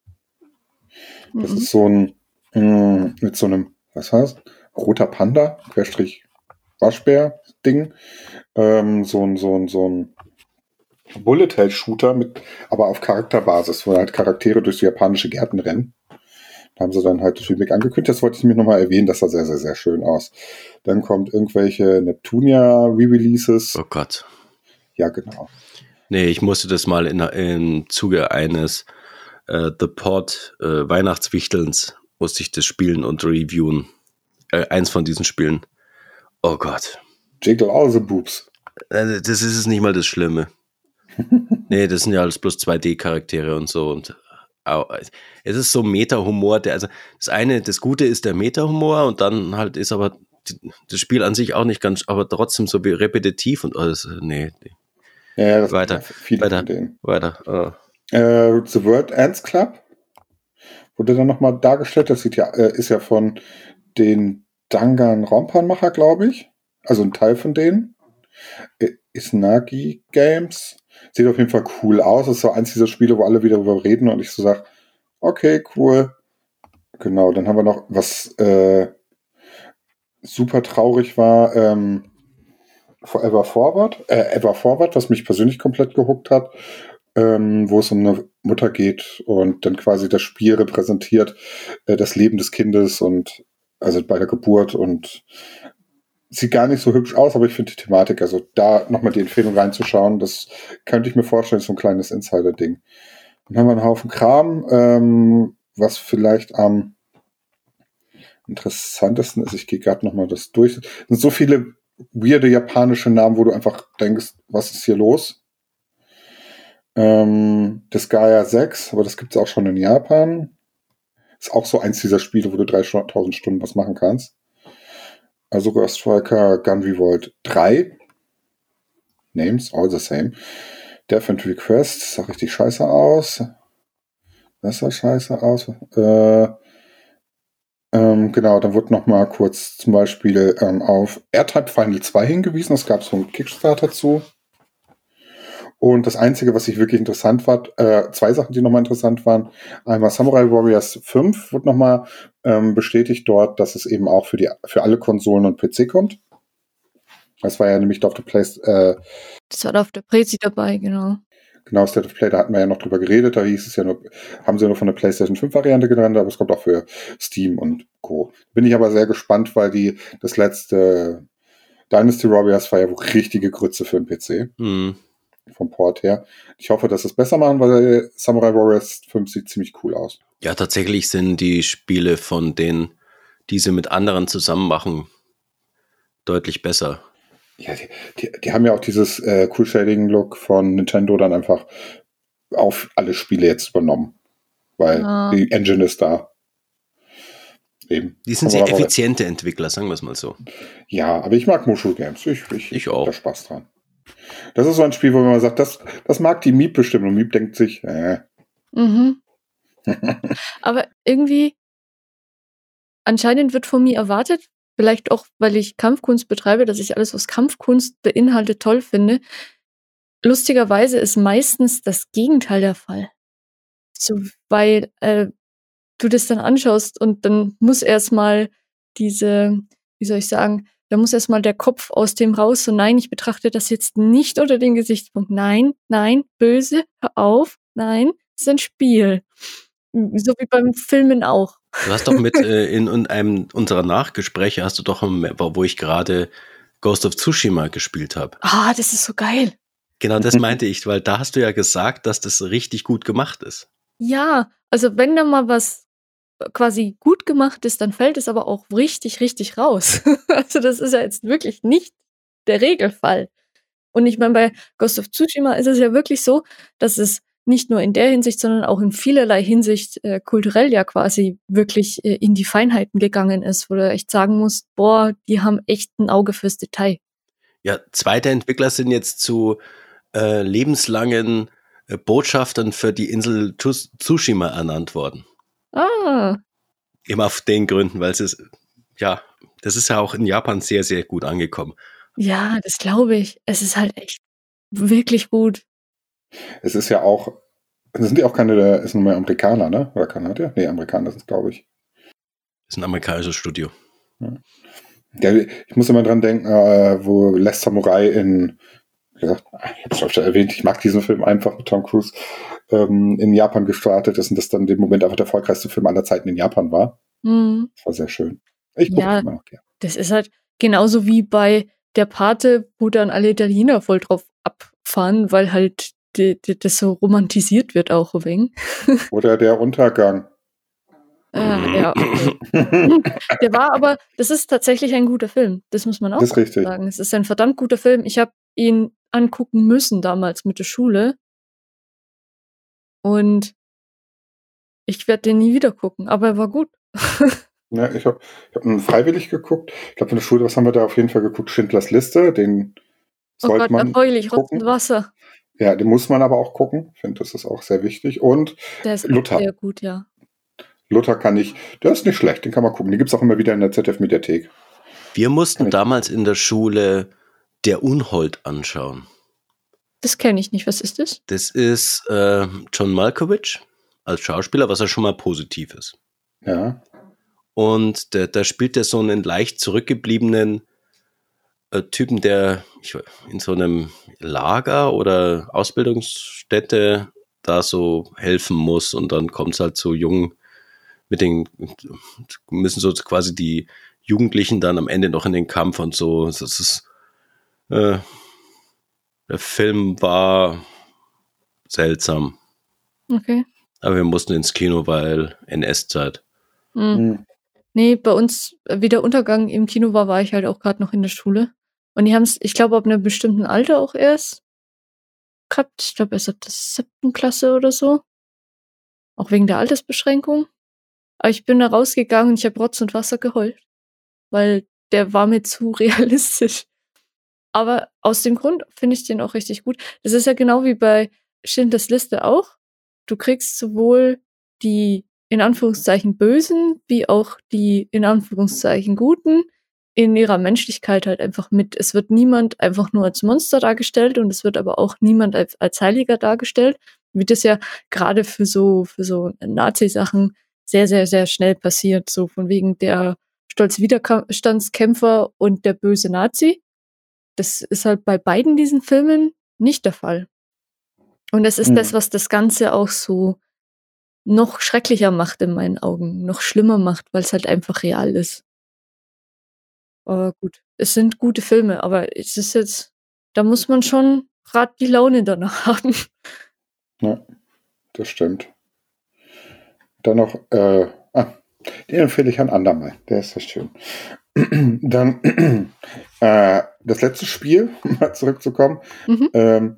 Das mhm. ist so ein, mh, mit so einem, was heißt, roter Panda, Querstrich Waschbär-Ding. Ähm, so ein, so ein, so ein Bullet-Hell-Shooter, mit, aber auf Charakterbasis, wo halt Charaktere durch die japanische Gärten rennen. Da haben sie dann halt das Remake angekündigt. Das wollte ich mir nochmal erwähnen, das sah sehr, sehr, sehr schön aus. Dann kommt irgendwelche Neptunia Re-Releases. Oh Gott. Ja, genau. Nee, ich musste das mal in, im Zuge eines äh, The Port äh, Weihnachtswichtelns musste ich das spielen und reviewen. Äh, eins von diesen Spielen. Oh Gott. Jiggle all the boobs. Äh, das ist es nicht mal das Schlimme. Nee, das sind ja alles bloß zwei D-Charaktere und so. Und au, es ist so Meta-Humor. Der, also das eine, das Gute ist der Meta-Humor und dann halt ist aber die, das Spiel an sich auch nicht ganz, aber trotzdem so wie repetitiv und alles. Nee, nee. Ja, ja, das Weiter, viele weiter, von denen. weiter. Oh. Äh, The World Ends Club wurde dann nochmal dargestellt. Das sieht ja, äh, ist ja von den Danganronpa-Macher, glaube ich. Also ein Teil von denen. Äh, Isnagi Games. Sieht auf jeden Fall cool aus. Das ist so eins dieser Spiele, wo alle wieder darüber reden und ich so sage, okay, cool. Genau, dann haben wir noch, was äh, super traurig war, ähm, Forever Forward, äh, Ever Forward, was mich persönlich komplett gehuckt hat, ähm, wo es um eine Mutter geht und dann quasi das Spiel repräsentiert, äh, das Leben des Kindes und also bei der Geburt und sieht gar nicht so hübsch aus, aber ich finde die Thematik, also da nochmal die Empfehlung reinzuschauen, das könnte ich mir vorstellen, so ein kleines Insider-Ding. Dann haben wir einen Haufen Kram, ähm, was vielleicht am interessantesten ist, ich gehe gerade nochmal das durch, es sind so viele weirde japanische Namen, wo du einfach denkst, was ist hier los? Ähm, Disgaea sechs, aber das gibt es auch schon in Japan. Ist auch so eins dieser Spiele, wo du dreitausend Stunden was machen kannst. Also Ghost Striker Gun Revolt drei. Names, all the same. Death and Request, sah richtig scheiße aus. Das sah scheiße aus. Äh, ähm, genau, dann wurde noch mal kurz zum Beispiel ähm, auf R-Type Final zwei hingewiesen. Es gab so einen Kickstarter zu. Und das Einzige, was ich wirklich interessant war, äh, zwei Sachen, die nochmal interessant waren. Einmal Samurai Warriors fünf wurde nochmal ähm, bestätigt dort, dass es eben auch für die für alle Konsolen und P C kommt. Das war ja nämlich auf der Play, äh, Das war da auf der Prezi dabei, genau. Genau, State of Play, da hatten wir ja noch drüber geredet, da hieß es ja nur, haben sie nur von der PlayStation fünf Variante genannt, aber es kommt auch für Steam und Co. Bin ich aber sehr gespannt, weil die, das letzte Dynasty Warriors war ja wohl richtige Grütze für den P C. Mhm. Vom Port her. Ich hoffe, dass sie es besser machen, weil Samurai Warriors fünf sieht ziemlich cool aus. Ja, tatsächlich sind die Spiele von denen, die sie mit anderen zusammen machen, deutlich besser. Ja, die, die, die haben ja auch dieses äh, Cool-Shading-Look von Nintendo dann einfach auf alle Spiele jetzt übernommen. Weil Ja. die Engine ist da. Eben. Die sind sehr effiziente Entwickler, sagen wir es mal so. Ja, aber ich mag Mushu Games. Ich, ich, ich auch. Da Spaß dran. Das ist so ein Spiel, wo man sagt, das, das mag die Miep bestimmt. Und Miep denkt sich, äh. Mhm. Aber irgendwie, anscheinend wird von mir erwartet, vielleicht auch, weil ich Kampfkunst betreibe, dass ich alles, was Kampfkunst beinhaltet, toll finde. Lustigerweise ist meistens das Gegenteil der Fall. So, weil äh, du das dann anschaust und dann muss erstmal diese, wie soll ich sagen, da muss erstmal der Kopf aus dem raus. So, nein, ich betrachte das jetzt nicht unter den Gesichtspunkt. Nein, nein, böse, hör auf, nein, es ist ein Spiel. So wie beim Filmen auch. Du hast doch mit äh, in, in einem unserer Nachgespräche hast du doch, wo ich gerade Ghost of Tsushima gespielt habe. Ah, das ist so geil. Genau, das meinte ich, weil da hast du ja gesagt, dass das richtig gut gemacht ist. Ja, also wenn da mal was quasi gut gemacht ist, dann fällt es aber auch richtig, richtig raus. Also das ist ja jetzt wirklich nicht der Regelfall. Und ich meine, bei Ghost of Tsushima ist es ja wirklich so, dass es nicht nur in der Hinsicht, sondern auch in vielerlei Hinsicht äh, kulturell ja quasi wirklich äh, in die Feinheiten gegangen ist, wo du echt sagen musst, boah, die haben echt ein Auge fürs Detail. Ja, zweite Entwickler sind jetzt zu äh, lebenslangen äh, Botschaftern für die Insel Tsushima ernannt worden. Ah. Eben auf den Gründen, weil es ist, ja, das ist ja auch in Japan sehr, sehr gut angekommen. Ja, das glaube ich. Es ist halt echt wirklich gut. Es ist ja auch, es sind ja auch keine, es sind nur Amerikaner, ne? Oder Kanadier? Nee, Amerikaner sind es, glaube ich. Das ist ein amerikanisches Studio. Ja. Ja, ich muss immer dran denken, äh, wo Last Samurai in, wie gesagt, ich habe es schon erwähnt, ich mag diesen Film einfach mit Tom Cruise, ähm, in Japan gestartet ist und das dann in dem Moment einfach der erfolgreichste Film aller Zeiten in Japan war. Mhm. Das war sehr schön. Ich gucke Ja, immer noch gerne. Das ist halt genauso wie bei Der Pate, wo dann alle Italiener voll drauf abfahren, weil halt die, die, das so romantisiert wird auch ein wenig. Oder der Untergang. Äh, ja, okay. Der war aber, das ist tatsächlich ein guter Film. Das muss man auch Das ist richtig. sagen. Es ist ein verdammt guter Film. Ich habe ihn angucken müssen damals mit der Schule. Und ich werde den nie wieder gucken, aber er war gut. Ja, ich habe ich hab ihn freiwillig geguckt. Ich glaube, in der Schule, was haben wir da auf jeden Fall geguckt? Schindlers Liste, den Oh sollte Gott, da man heul ich gucken. rotzend Wasser. Ja, den muss man aber auch gucken. Ich finde, das ist auch sehr wichtig. Und Der ist auch Luther. sehr gut, ja. Luther kann ich, der ist nicht schlecht, den kann man gucken. Den gibt es auch immer wieder in der Z D F-Mediathek. Wir mussten Kann ich- damals in der Schule Der Unhold anschauen. Das kenne ich nicht. Was ist das? Das ist äh, John Malkovich als Schauspieler, was ja schon mal positiv ist. Ja. Und der, da spielt er so einen leicht zurückgebliebenen äh, Typen, der ich, in so einem Lager oder Ausbildungsstätte da so helfen muss. Und dann kommt es halt so jung mit den, müssen so quasi die Jugendlichen dann am Ende noch in den Kampf und so. Das ist, äh, der Film war seltsam. Okay. Aber wir mussten ins Kino, weil N S-Zeit. Mhm. Hm. Nee, bei uns, äh, wie der Untergang im Kino war, war ich halt auch gerade noch in der Schule. Und die haben es, ich glaube, ab einem bestimmten Alter auch erst gehabt. Ich glaube, erst ab der siebten Klasse oder so. Auch wegen der Altersbeschränkung. Aber ich bin da rausgegangen und ich habe Rotz und Wasser geheult. Weil der war mir zu realistisch. Aber aus dem Grund finde ich den auch richtig gut. Das ist ja genau wie bei Schindlers Liste auch. Du kriegst sowohl die in Anführungszeichen Bösen, wie auch die in Anführungszeichen Guten in ihrer Menschlichkeit halt einfach mit. Es wird niemand einfach nur als Monster dargestellt und es wird aber auch niemand als, als Heiliger dargestellt, wie das ja gerade für so, für so Nazi-Sachen sehr, sehr, sehr schnell passiert. So von wegen der stolze Widerstandskämpfer und der böse Nazi. Das ist halt bei beiden diesen Filmen nicht der Fall. Und das ist Hm. das, was das Ganze auch so noch schrecklicher macht in meinen Augen, noch schlimmer macht, weil es halt einfach real ist. Aber gut, es sind gute Filme, aber es ist jetzt, da muss man schon gerade die Laune danach haben. Ja, das stimmt. Dann noch, äh, ah, den empfehle ich ein andermal. Der ist sehr schön. Dann äh, das letzte Spiel, um mal zurückzukommen, Mhm. ähm,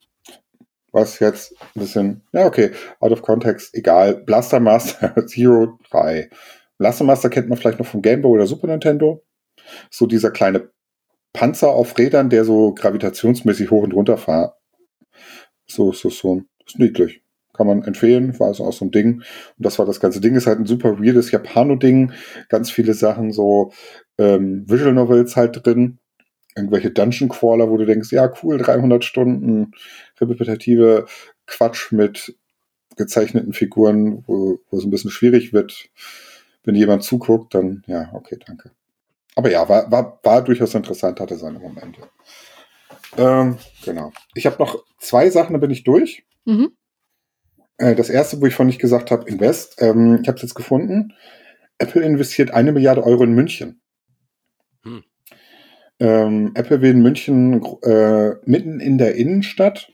was jetzt ein bisschen, ja okay, out of context, egal. Blaster Master Zero drei. Blaster Master kennt man vielleicht noch vom Game Boy oder Super Nintendo. So dieser kleine Panzer auf Rädern, der so gravitationsmäßig hoch und runter fährt. So, so, so. Das ist niedlich. Kann man empfehlen, war also auch so ein Ding. Und das war das ganze Ding. Ist halt ein super weirdes Japano-Ding. Ganz viele Sachen, so ähm, Visual Novels halt drin. Irgendwelche Dungeon Crawler, wo du denkst, ja cool, dreihundert Stunden repetitive Quatsch mit gezeichneten Figuren, wo, wo es ein bisschen schwierig wird. Wenn jemand zuguckt, dann ja, okay, danke. Aber ja, war, war, war durchaus interessant, hatte seine Momente. Ähm, genau. Ich habe noch zwei Sachen, da bin ich durch. Mhm. Äh, das erste, wo ich vorhin nicht gesagt habe, Invest. Ähm, ich habe es jetzt gefunden. Apple investiert eine Milliarde Euro in München. Hm. Ähm, Apple will in München äh, mitten in der Innenstadt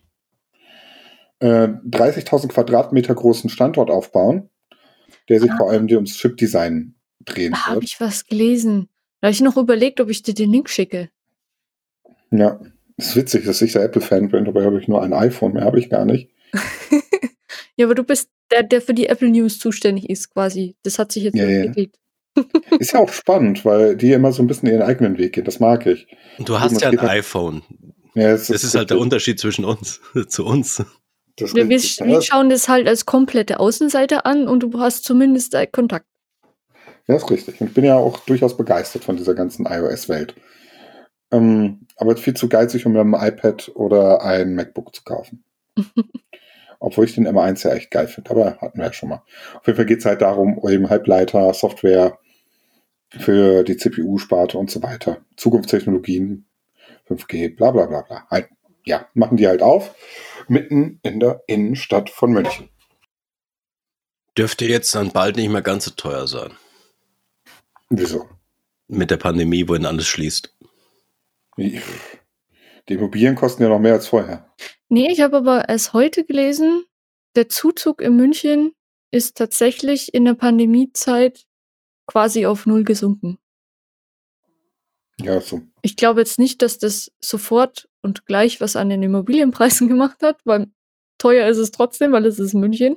äh, dreißigtausend Quadratmeter großen Standort aufbauen, der sich Ah. vor allem ums Chip-Design drehen Da habe wird. ich was gelesen. Da habe ich noch überlegt, ob ich dir den Link schicke. Ja, ist witzig, dass ich der Apple-Fan bin, dabei habe ich nur ein iPhone, mehr habe ich gar nicht. Ja, aber du bist der, der für die Apple News zuständig ist, quasi. Das hat sich jetzt Ja, ja. entwickelt. Ist ja auch spannend, weil die immer so ein bisschen ihren eigenen Weg gehen, das mag ich. Und du hast Das ja ein geht halt- iPhone. Ja, es Das ist halt der richtig. Unterschied zwischen uns, zu uns. Das ist Wir, wir, richtig. wir schauen das halt als komplette Außenseite an und du hast zumindest äh, Kontakt. Ja, ist richtig. Und ich bin ja auch durchaus begeistert von dieser ganzen iOS-Welt. Ähm, aber viel zu geizig, um mir ein iPad oder ein MacBook zu kaufen. Obwohl ich den M eins ja echt geil finde, aber hatten wir ja schon mal. Auf jeden Fall geht es halt darum, eben Halbleiter, Software für die C P U-Sparte und so weiter. Zukunftstechnologien, fünf G, bla bla bla bla. Halt, ja, machen die halt auf, mitten in der Innenstadt von München. Dürfte jetzt dann bald nicht mehr ganz so teuer sein. Wieso? Mit der Pandemie, wohin alles schließt. Wie? Die Immobilien kosten ja noch mehr als vorher. Nee, ich habe aber erst heute gelesen, der Zuzug in München ist tatsächlich in der Pandemiezeit quasi auf null gesunken. Ja, so. Ich glaube jetzt nicht, dass das sofort und gleich was an den Immobilienpreisen gemacht hat, weil teuer ist es trotzdem, weil es ist München.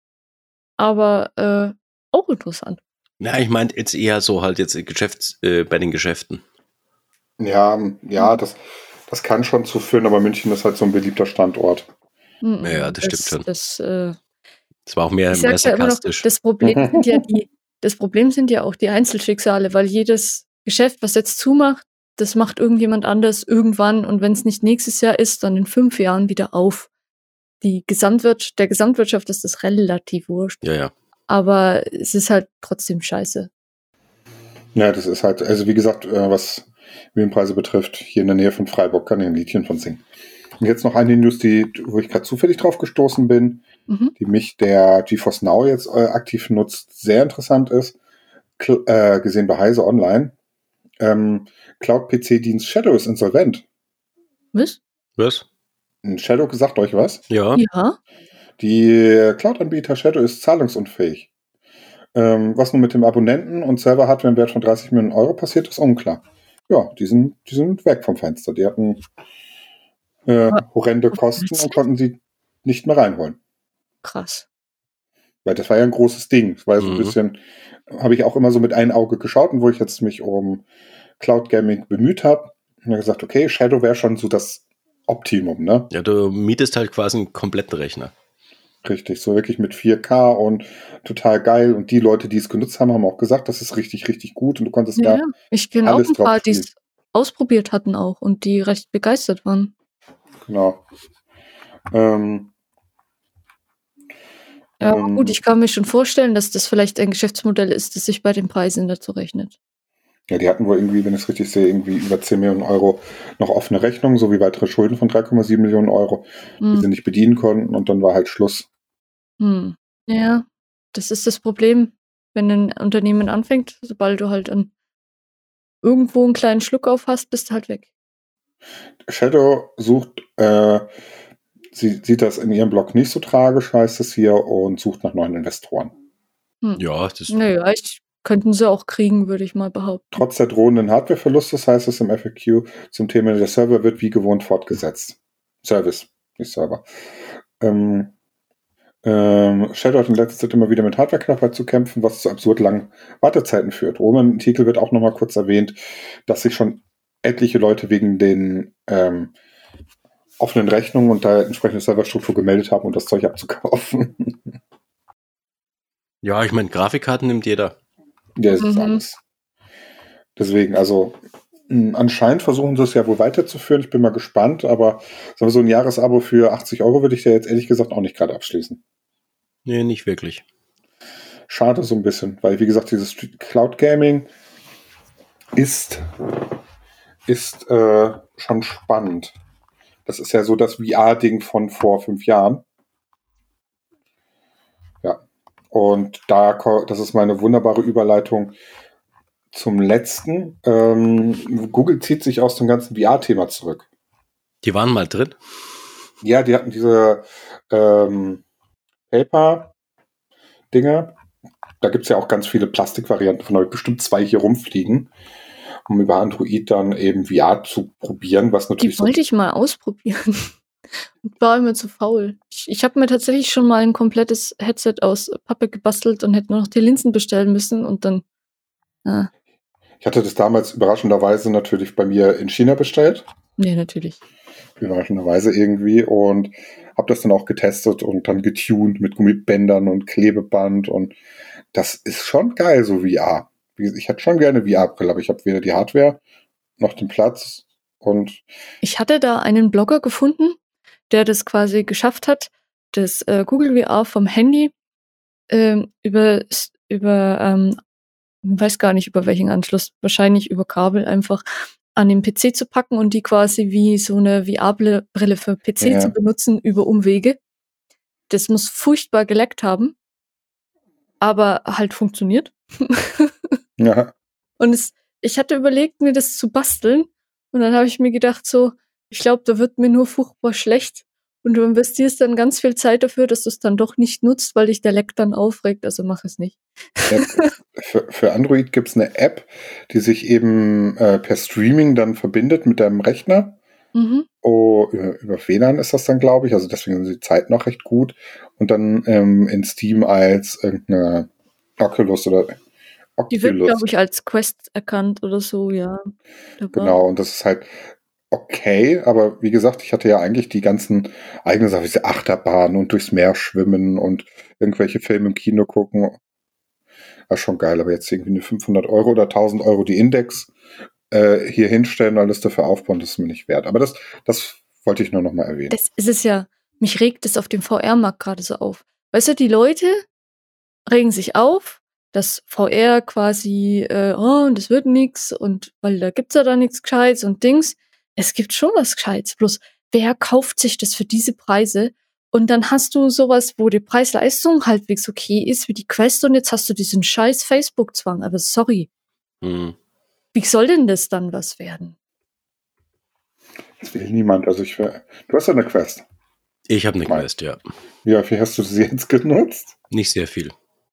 Aber äh, auch interessant. Ja, ich meinte jetzt eher so halt jetzt Geschäfts-, äh, bei den Geschäften. Ja, ja, das, das kann schon zu führen, aber München ist halt so ein beliebter Standort. Mhm. Ja, das stimmt schon. Das, äh, Das war auch mehr, ich mehr sag's ja immer noch, sarkastisch. das Problem sind ja die, das Problem sind ja auch die Einzelschicksale, weil jedes Geschäft, was jetzt zumacht, das macht irgendjemand anders irgendwann und wenn es nicht nächstes Jahr ist, dann in fünf Jahren wieder auf. Die Gesamtwirtschaft, der Gesamtwirtschaft ist das relativ wurscht. Ja, ja. Aber es ist halt trotzdem scheiße. Ja, das ist halt, also wie gesagt, äh, was Immobilienpreise betrifft, hier in der Nähe von Freiburg kann ich ein Liedchen von singen. Und jetzt noch eine News, die, wo ich gerade zufällig drauf gestoßen bin, Mhm. die mich der GeForce Now jetzt äh, aktiv nutzt, sehr interessant ist, Kl- äh, gesehen bei Heise Online. Ähm, Cloud-P C-Dienst Shadow ist insolvent. Was? Was? Shadow sagt euch was? Ja. Ja. Die Cloud-Anbieter Shadow ist zahlungsunfähig. Ähm, was nun mit dem Abonnenten und Server-Hardware im Wert von dreißig Millionen Euro passiert, ist unklar. Ja, die sind, die sind weg vom Fenster. Die hatten äh, horrende Kosten und konnten sie nicht mehr reinholen. Krass. Weil das war ja ein großes Ding. Das war ja so ein Mhm. bisschen, habe ich auch immer so mit einem Auge geschaut, und wo ich jetzt mich um Cloud Gaming bemüht habe, und gesagt, okay, Shadow wäre schon so das Optimum, ne? Ja, du mietest halt quasi einen kompletten Rechner. Richtig, so wirklich mit vier K und total geil. Und die Leute, die es genutzt haben, haben auch gesagt, das ist richtig, richtig gut. Und du konntest Ja, da ja. Ich kenne auch alles ein drauf paar, die spielen. es ausprobiert hatten auch und die recht begeistert waren. Genau. Ähm, Ja, aber ähm, gut, ich kann mir schon vorstellen, dass das vielleicht ein Geschäftsmodell ist, das sich bei den Preisen dazu rechnet. Ja, die hatten wohl irgendwie, wenn ich es richtig sehe, irgendwie über zehn Millionen Euro noch offene Rechnungen, sowie weitere Schulden von drei Komma sieben Millionen Euro, die Hm. sie nicht bedienen konnten, und dann war halt Schluss. Hm. Ja, das ist das Problem, wenn ein Unternehmen anfängt, sobald du halt an irgendwo einen kleinen Schluck auf hast, bist du halt weg. Shadow sucht, äh, sie sieht das in ihrem Blog nicht so tragisch, heißt es hier, und sucht nach neuen Investoren. Hm. Ja, das Naja, ich, könnten sie auch kriegen, würde ich mal behaupten. Trotz der drohenden Hardwareverlustes, heißt es im F A Q zum Thema, der Server wird wie gewohnt fortgesetzt. Service, nicht Server. Ähm, ähm, Shadow hat in letzter Zeit immer wieder mit Hardwareknappheit zu kämpfen, was zu absurd langen Wartezeiten führt. Oben im Artikel wird auch nochmal kurz erwähnt, dass sich schon etliche Leute wegen den ähm, offenen Rechnungen und der entsprechenden Serverstruktur gemeldet haben, um das Zeug abzukaufen. Ja, ich meine, Grafikkarten nimmt jeder. Ja, das ist Mhm. alles. Deswegen, also mh, anscheinend versuchen sie es ja wohl weiterzuführen. Ich bin mal gespannt, aber sagen wir, so ein Jahresabo für achtzig Euro würde ich da jetzt ehrlich gesagt auch nicht gerade abschließen. Nee, nicht wirklich. Schade so ein bisschen, weil wie gesagt, dieses Cloud Gaming ist, ist äh, schon spannend. Das ist ja so das V R-Ding von vor fünf Jahren. Ja. Und da, ko- das ist meine wunderbare Überleitung zum letzten. Ähm, Google zieht sich aus dem ganzen V R-Thema zurück. Die waren mal drin. Ja, die hatten diese ähm, Paper-Dinger. Da gibt es ja auch ganz viele Plastikvarianten von, bestimmt zwei hier rumfliegen, um über Android dann eben V R zu probieren, was natürlich Die wollte ich mal ausprobieren. War immer zu faul. Ich, ich habe mir tatsächlich schon mal ein komplettes Headset aus Pappe gebastelt und hätte nur noch die Linsen bestellen müssen und dann. Ah, Ich hatte das damals überraschenderweise natürlich bei mir in China bestellt. nee, natürlich. Überraschenderweise irgendwie. Und habe das dann auch getestet und dann getuned mit Gummibändern und Klebeband. Und das ist schon geil, so V R. Wie gesagt, ich hätte schon gerne V R-Brille, aber ich habe weder die Hardware noch den Platz. Und Ich hatte da einen Blogger gefunden, der das quasi geschafft hat, das äh, Google V R vom Handy ähm, über, über ähm, weiß gar nicht über welchen Anschluss, wahrscheinlich über Kabel einfach an den P C zu packen und die quasi wie so eine V R-Brille für P C Ja. zu benutzen über Umwege. Das muss furchtbar geleckt haben, aber halt funktioniert. ja, Und es, ich hatte überlegt, mir das zu basteln und dann habe ich mir gedacht so, ich glaube, da wird mir nur furchtbar schlecht und du investierst dann ganz viel Zeit dafür, dass du es dann doch nicht nutzt, weil dich der Leck dann aufregt. Also mach es nicht. Ja, für, für Android gibt es eine App, die sich eben äh, per Streaming dann verbindet mit deinem Rechner. Mhm. Oh, über, über W L A N ist das dann, glaube ich. Also deswegen sind die Zeit noch recht gut. Und dann ähm, in Steam als irgendeine Oculus oder Oculus. Die wird, glaube ich, als Quest erkannt oder so, ja. Genau, und das ist halt okay, aber wie gesagt, ich hatte ja eigentlich die ganzen eigenen Sachen, diese Achterbahn und durchs Meer schwimmen und irgendwelche Filme im Kino gucken. War schon geil, aber jetzt irgendwie eine fünfhundert Euro oder tausend Euro die Index äh, hier hinstellen, alles dafür aufbauen, das ist mir nicht wert. Aber das, das wollte ich nur noch mal erwähnen. Das ist es ja, mich regt es auf dem V R-Markt gerade so auf. Weißt du, die Leute regen sich auf, dass V R quasi, äh, oh, und das wird nix und weil da gibt's ja da nichts Gescheites und Dings. Es gibt schon was Gescheites, bloß wer kauft sich das für diese Preise? Und dann hast du sowas, wo die Preis-Leistung halbwegs okay ist, wie die Quest, und jetzt hast du diesen scheiß Facebook-Zwang. Aber sorry. Hm. Wie soll denn das dann was werden? Das will niemand. Also ich will, du hast ja eine Quest. Ich habe eine Mein. Quest, ja. Wie häufig hast du sie jetzt genutzt? Nicht sehr viel.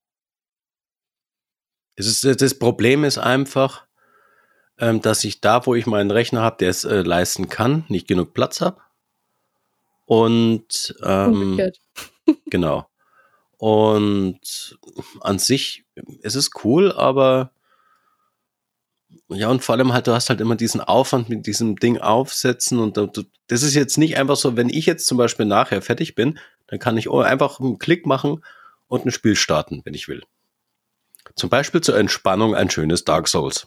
Es ist, das Problem ist einfach, ähm, dass ich da, wo ich meinen Rechner habe, der es äh, leisten kann, nicht genug Platz habe. Und ähm, Umgekehrt. genau. Und an sich ist es cool, aber ja, und vor allem halt, du hast halt immer diesen Aufwand mit diesem Ding aufsetzen und du, das ist jetzt nicht einfach so, wenn ich jetzt zum Beispiel nachher fertig bin, dann kann ich einfach einen Klick machen und ein Spiel starten, wenn ich will. Zum Beispiel zur Entspannung ein schönes Dark Souls.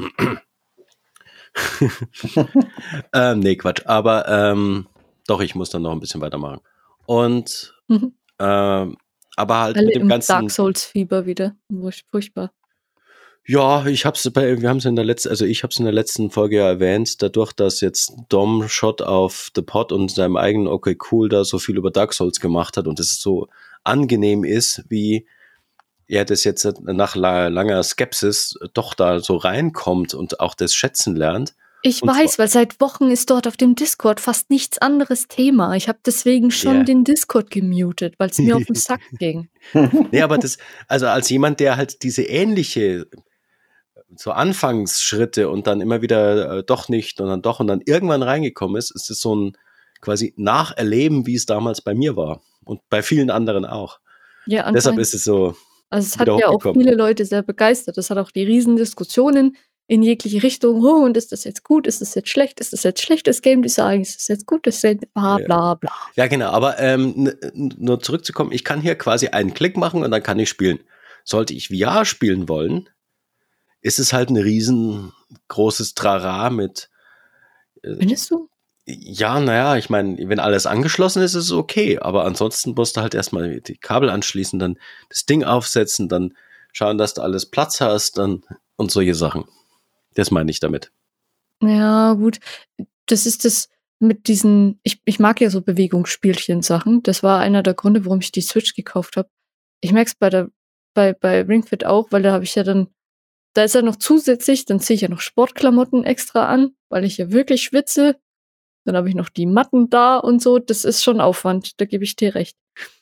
ähm, nee, Quatsch. Aber ähm, doch, ich muss dann noch ein bisschen weitermachen. Und Mhm. ähm, aber halt Alle mit dem im ganzen Dark Souls-Fieber wieder. Furchtbar. Ja, ich hab's bei, wir haben es in der letzten, also ich habe es in der letzten Folge ja erwähnt, dadurch, dass jetzt Dom Shot auf The Pod und seinem eigenen Okay Cool da so viel über Dark Souls gemacht hat und es so angenehm ist, wie er das jetzt nach langer Skepsis doch da so reinkommt und auch das schätzen lernt. Ich und weiß, weil seit Wochen ist dort auf dem Discord fast nichts anderes Thema. Ich habe deswegen schon Yeah. den Discord gemutet, weil es mir auf den Sack ging. Nee, aber das, also als jemand, der halt diese ähnliche so Anfangsschritte und dann immer wieder äh, doch nicht und dann doch und dann irgendwann reingekommen ist, ist es so ein quasi Nacherleben, wie es damals bei mir war und bei vielen anderen auch. Ja, Deshalb anscheinend. ist es so Also es hat wieder ja auch hochgekommen. viele Leute sehr begeistert. Es hat auch die riesen Diskussionen in jegliche Richtung. Oh, und ist das jetzt gut? Ist das jetzt schlecht? Ist das jetzt schlechtes Game Design? Ist das jetzt gut? Ist das bla bla bla. Ja, genau, aber ähm, n- nur zurückzukommen, ich kann hier quasi einen Klick machen und dann kann ich spielen. Sollte ich V R spielen wollen, ist es halt ein riesengroßes Trara mit äh, Findest du? ja, naja, ich meine, wenn alles angeschlossen ist, ist es okay, aber ansonsten musst du halt erstmal die Kabel anschließen, dann das Ding aufsetzen, dann schauen, dass du alles Platz hast, dann und solche Sachen. Das meine ich damit. Ja, gut. Das ist das mit diesen, ich, ich mag ja so Bewegungsspielchen-Sachen. Das war einer der Gründe, warum ich die Switch gekauft habe. Ich merke es bei der, bei, bei Ring Fit auch, weil da habe ich ja dann, da ist ja noch zusätzlich, dann ziehe ich ja noch Sportklamotten extra an, weil ich ja wirklich schwitze. Dann habe ich noch die Matten da und so. Das ist schon Aufwand, da gebe ich dir recht.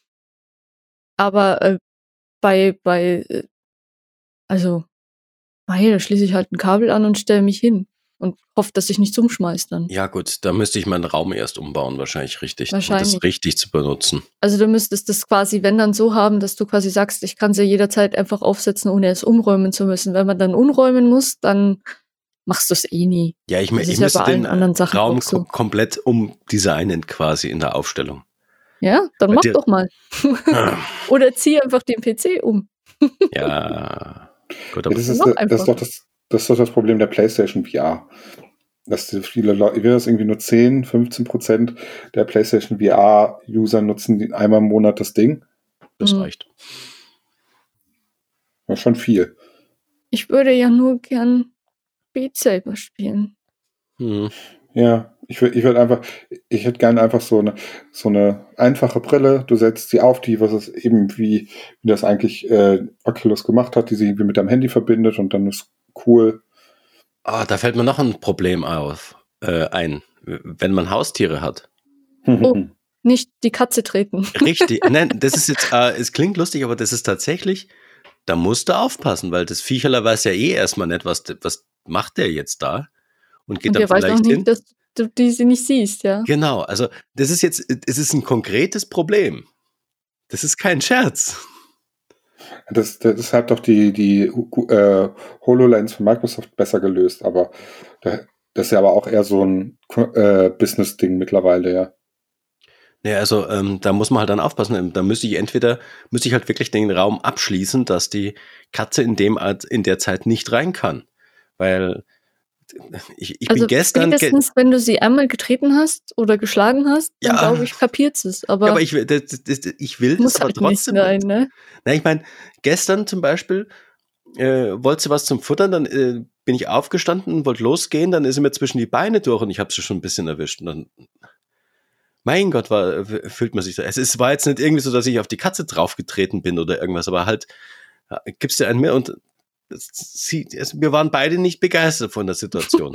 Aber äh, bei, bei, äh, also, hey, da schließe ich halt ein Kabel an und stelle mich hin und hoffe, dass ich nichts umschmeiß dann. Ja gut, da müsste ich meinen Raum erst umbauen, wahrscheinlich richtig, Wahrscheinlich. um das richtig zu benutzen. Also du müsstest das quasi, wenn dann so haben, dass du quasi sagst, ich kann es ja jederzeit einfach aufsetzen, ohne es umräumen zu müssen. Wenn man dann umräumen muss, dann machst du es eh nie. Ja, ich, Das ich ist ja müsste bei allen den anderen Sachen Raum auch so. kom- komplett umdesignen quasi in der Aufstellung. Ja, dann Bei mach dir- doch mal. Oder zieh einfach den P C um. Ja, gut, Ja, aber das, ist, Noch das, ist einfacher. doch das, das ist doch das Problem der PlayStation V R. Dass die viele Leute, wäre das irgendwie nur zehn, fünfzehn Prozent der PlayStation V R-User nutzen die einmal im Monat das Ding. das Mhm. reicht. Das ist schon viel. Ich würde ja nur gern Beat Saber spielen. Hm. Ja, ich würde ich würd einfach, ich hätte gerne einfach so eine, so eine einfache Brille. Du setzt sie auf, die, was es eben wie, wie das eigentlich äh, Oculus gemacht hat, die sie irgendwie mit deinem Handy verbindet und dann ist cool. Ah, da fällt mir noch ein Problem auf, äh, ein, wenn man Haustiere hat. Oh. nicht die Katze treten. Richtig. Nein, das ist jetzt, äh, es klingt lustig, aber das ist tatsächlich, da musst du aufpassen, weil das Viecherler weiß ja eh erstmal nicht, was, was macht der jetzt da? Und geht Und dann der weiß vielleicht auch nicht, hin. dass du diese nicht siehst, ja. Genau, also das ist jetzt, es ist ein konkretes Problem. Das ist kein Scherz. Das, das hat doch die, die äh, HoloLens von Microsoft besser gelöst, aber das ist ja aber auch eher so ein äh, Business-Ding mittlerweile, ja. Ja, also ähm, da muss man halt dann aufpassen. Da müsste ich entweder, müsste ich halt wirklich den Raum abschließen, dass die Katze in dem Art, in der Zeit nicht rein kann. Weil ich, ich also bin gestern... spätestens, ge- wenn du sie einmal getreten hast oder geschlagen hast, dann Ja. glaube ich, kapiert es. Aber, ja, aber ich, will- das, das, ich will das muss aber halt trotzdem nicht sein, nicht. ne? Na, ich meine, gestern zum Beispiel äh, wollte sie was zum Futtern, dann äh, bin ich aufgestanden, wollte losgehen, dann ist sie mir zwischen die Beine durch und ich habe sie schon ein bisschen erwischt. Und dann, mein Gott, war, fühlt man sich so. Es ist, war jetzt nicht irgendwie so, dass ich auf die Katze draufgetreten bin oder irgendwas, aber halt ja, gibst du einen mehr und das, sie, also wir waren beide nicht begeistert von der Situation.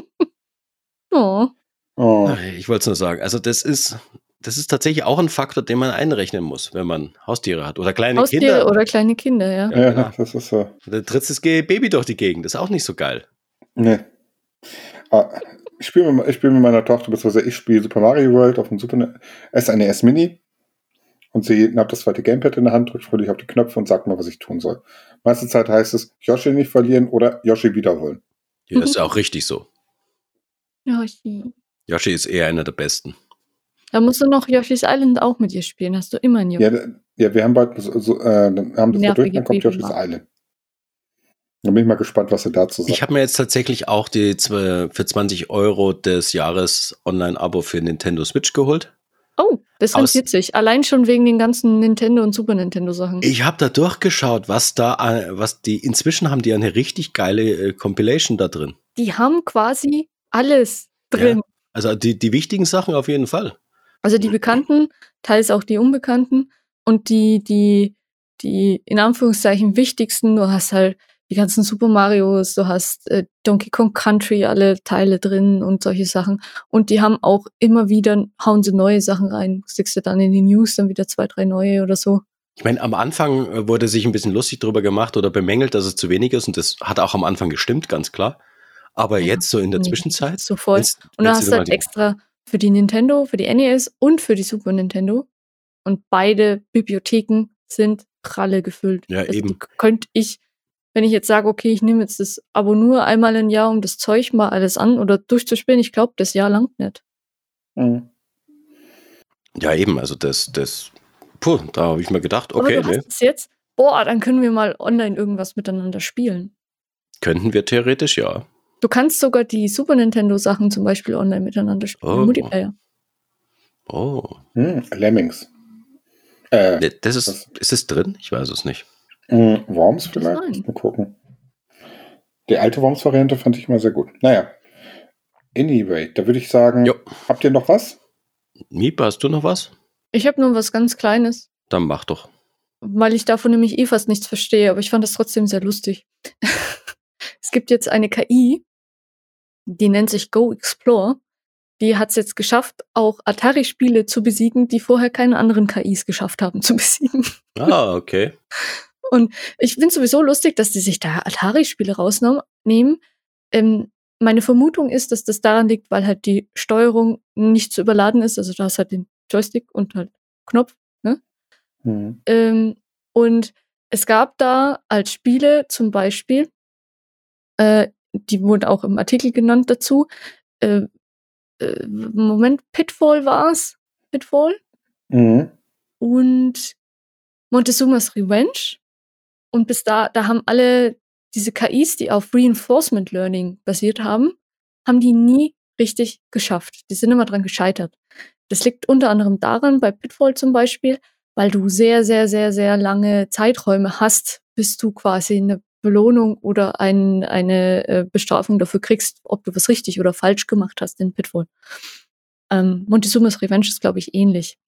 Oh. Oh. Ich wollte es nur sagen. Also das ist, das ist tatsächlich auch ein Faktor, den man einrechnen muss, wenn man Haustiere hat oder kleine Haustiere Kinder. oder kleine Kinder, ja. Ja, genau. das ist so. Da tritt das Baby durch die Gegend. Das ist auch nicht so geil. Nee. Ah, ich spiele mit, ich spiel mit meiner Tochter, beziehungsweise ich spiele Super Mario World auf dem Super S N E S Mini und sie hat das zweite Gamepad in der Hand, drückt fröhlich auf die Knöpfe und sagt mir, was ich tun soll. Meiste Zeit heißt es, Yoshi nicht verlieren oder Yoshi wiederholen. Ja, das ist auch richtig so. Yoshi. Yoshi ist eher einer der Besten. Da musst du noch Yoshi's Island auch mit dir spielen. Hast du immer ein Yoshi. Ja, ja, wir haben bald so, so, äh, dann haben das Nervige durch, dann kommt Yoshi's Baby. Island. Da bin ich mal gespannt, was er dazu sagt. Ich habe mir jetzt tatsächlich auch die für zwanzig Euro des Jahres Online-Abo für Nintendo Switch geholt. Oh, das Aus- rentiert sich. Allein schon wegen den ganzen Nintendo und Super Nintendo Sachen. Ich habe da durchgeschaut, was da, äh, was die, inzwischen haben die eine richtig geile äh, Compilation da drin. Die haben quasi alles drin. Ja. Also die, die wichtigen Sachen auf jeden Fall. Also die Bekannten, teils auch die Unbekannten und die, die, die in Anführungszeichen wichtigsten. Du hast halt die ganzen Super Marios, du hast äh, Donkey Kong Country, alle Teile drin und solche Sachen. Und die haben auch immer wieder, hauen sie neue Sachen rein. Siehst du dann in die News dann wieder zwei, drei neue oder so. Ich meine, am Anfang äh, wurde sich ein bisschen lustig drüber gemacht oder bemängelt, dass es zu wenig ist und das hat auch am Anfang gestimmt, ganz klar. Aber Ja, jetzt so in der nee, Zwischenzeit. das ist so voll. wenn's- Und dann wenn's hast wieder du mal halt die- extra für die Nintendo, für die N E S und für die Super Nintendo. Und beide Bibliotheken sind pralle gefüllt. Ja, also eben. Die könnte ich, wenn ich jetzt sage, okay, ich nehme jetzt das Abo nur einmal im Jahr, um das Zeug mal alles an oder durchzuspielen, ich glaube, das Jahr langt nicht. Mhm. Ja, eben, also das, das, puh, da habe ich mir gedacht, okay, Aber du ne, hast es jetzt, boah, dann können wir mal online irgendwas miteinander spielen. könnten wir theoretisch, ja. Du kannst sogar die Super Nintendo-Sachen zum Beispiel online miteinander spielen. Oh. Multiplayer. Oh, Hm, Lemmings. Äh, ne, das ist, Was? ist es drin? Ich weiß es nicht. mh, Worms Das vielleicht? sein. Mal gucken. Die alte Worms-Variante fand ich immer sehr gut. Naja. Anyway, da würde ich sagen, Jo. habt ihr noch was? Miep, hast du noch was? Ich habe nur was ganz Kleines, Dann mach doch. weil ich davon nämlich eh fast nichts verstehe, aber ich fand das trotzdem sehr lustig. Es gibt jetzt eine K I, die nennt sich Go Explore. Die hat es jetzt geschafft, auch Atari-Spiele zu besiegen, die vorher keine anderen K Is geschafft haben zu besiegen. Ah, okay. Ich finde sowieso lustig, dass die sich da Atari-Spiele rausnehmen. Ähm, meine Vermutung ist, dass das daran liegt, weil halt die Steuerung nicht zu überladen ist. Also da ist halt den Joystick und halt Knopf. Ne? Hm. Ähm, und es gab da als Spiele zum Beispiel, äh, die wurden auch im Artikel genannt dazu, äh, äh, Moment, Pitfall war's, Pitfall Mhm. und Montezuma's Revenge. Und bis da, da haben alle diese K Is, die auf Reinforcement Learning basiert haben, haben die nie richtig geschafft. Die sind immer dran gescheitert. Das liegt unter anderem daran, bei Pitfall zum Beispiel, weil du sehr, sehr, sehr, sehr lange Zeiträume hast, bis du quasi eine Belohnung oder ein, eine äh, Bestrafung dafür kriegst, ob du was richtig oder falsch gemacht hast in Pitfall. Ähm, Montezuma's Revenge ist, glaube ich, ähnlich.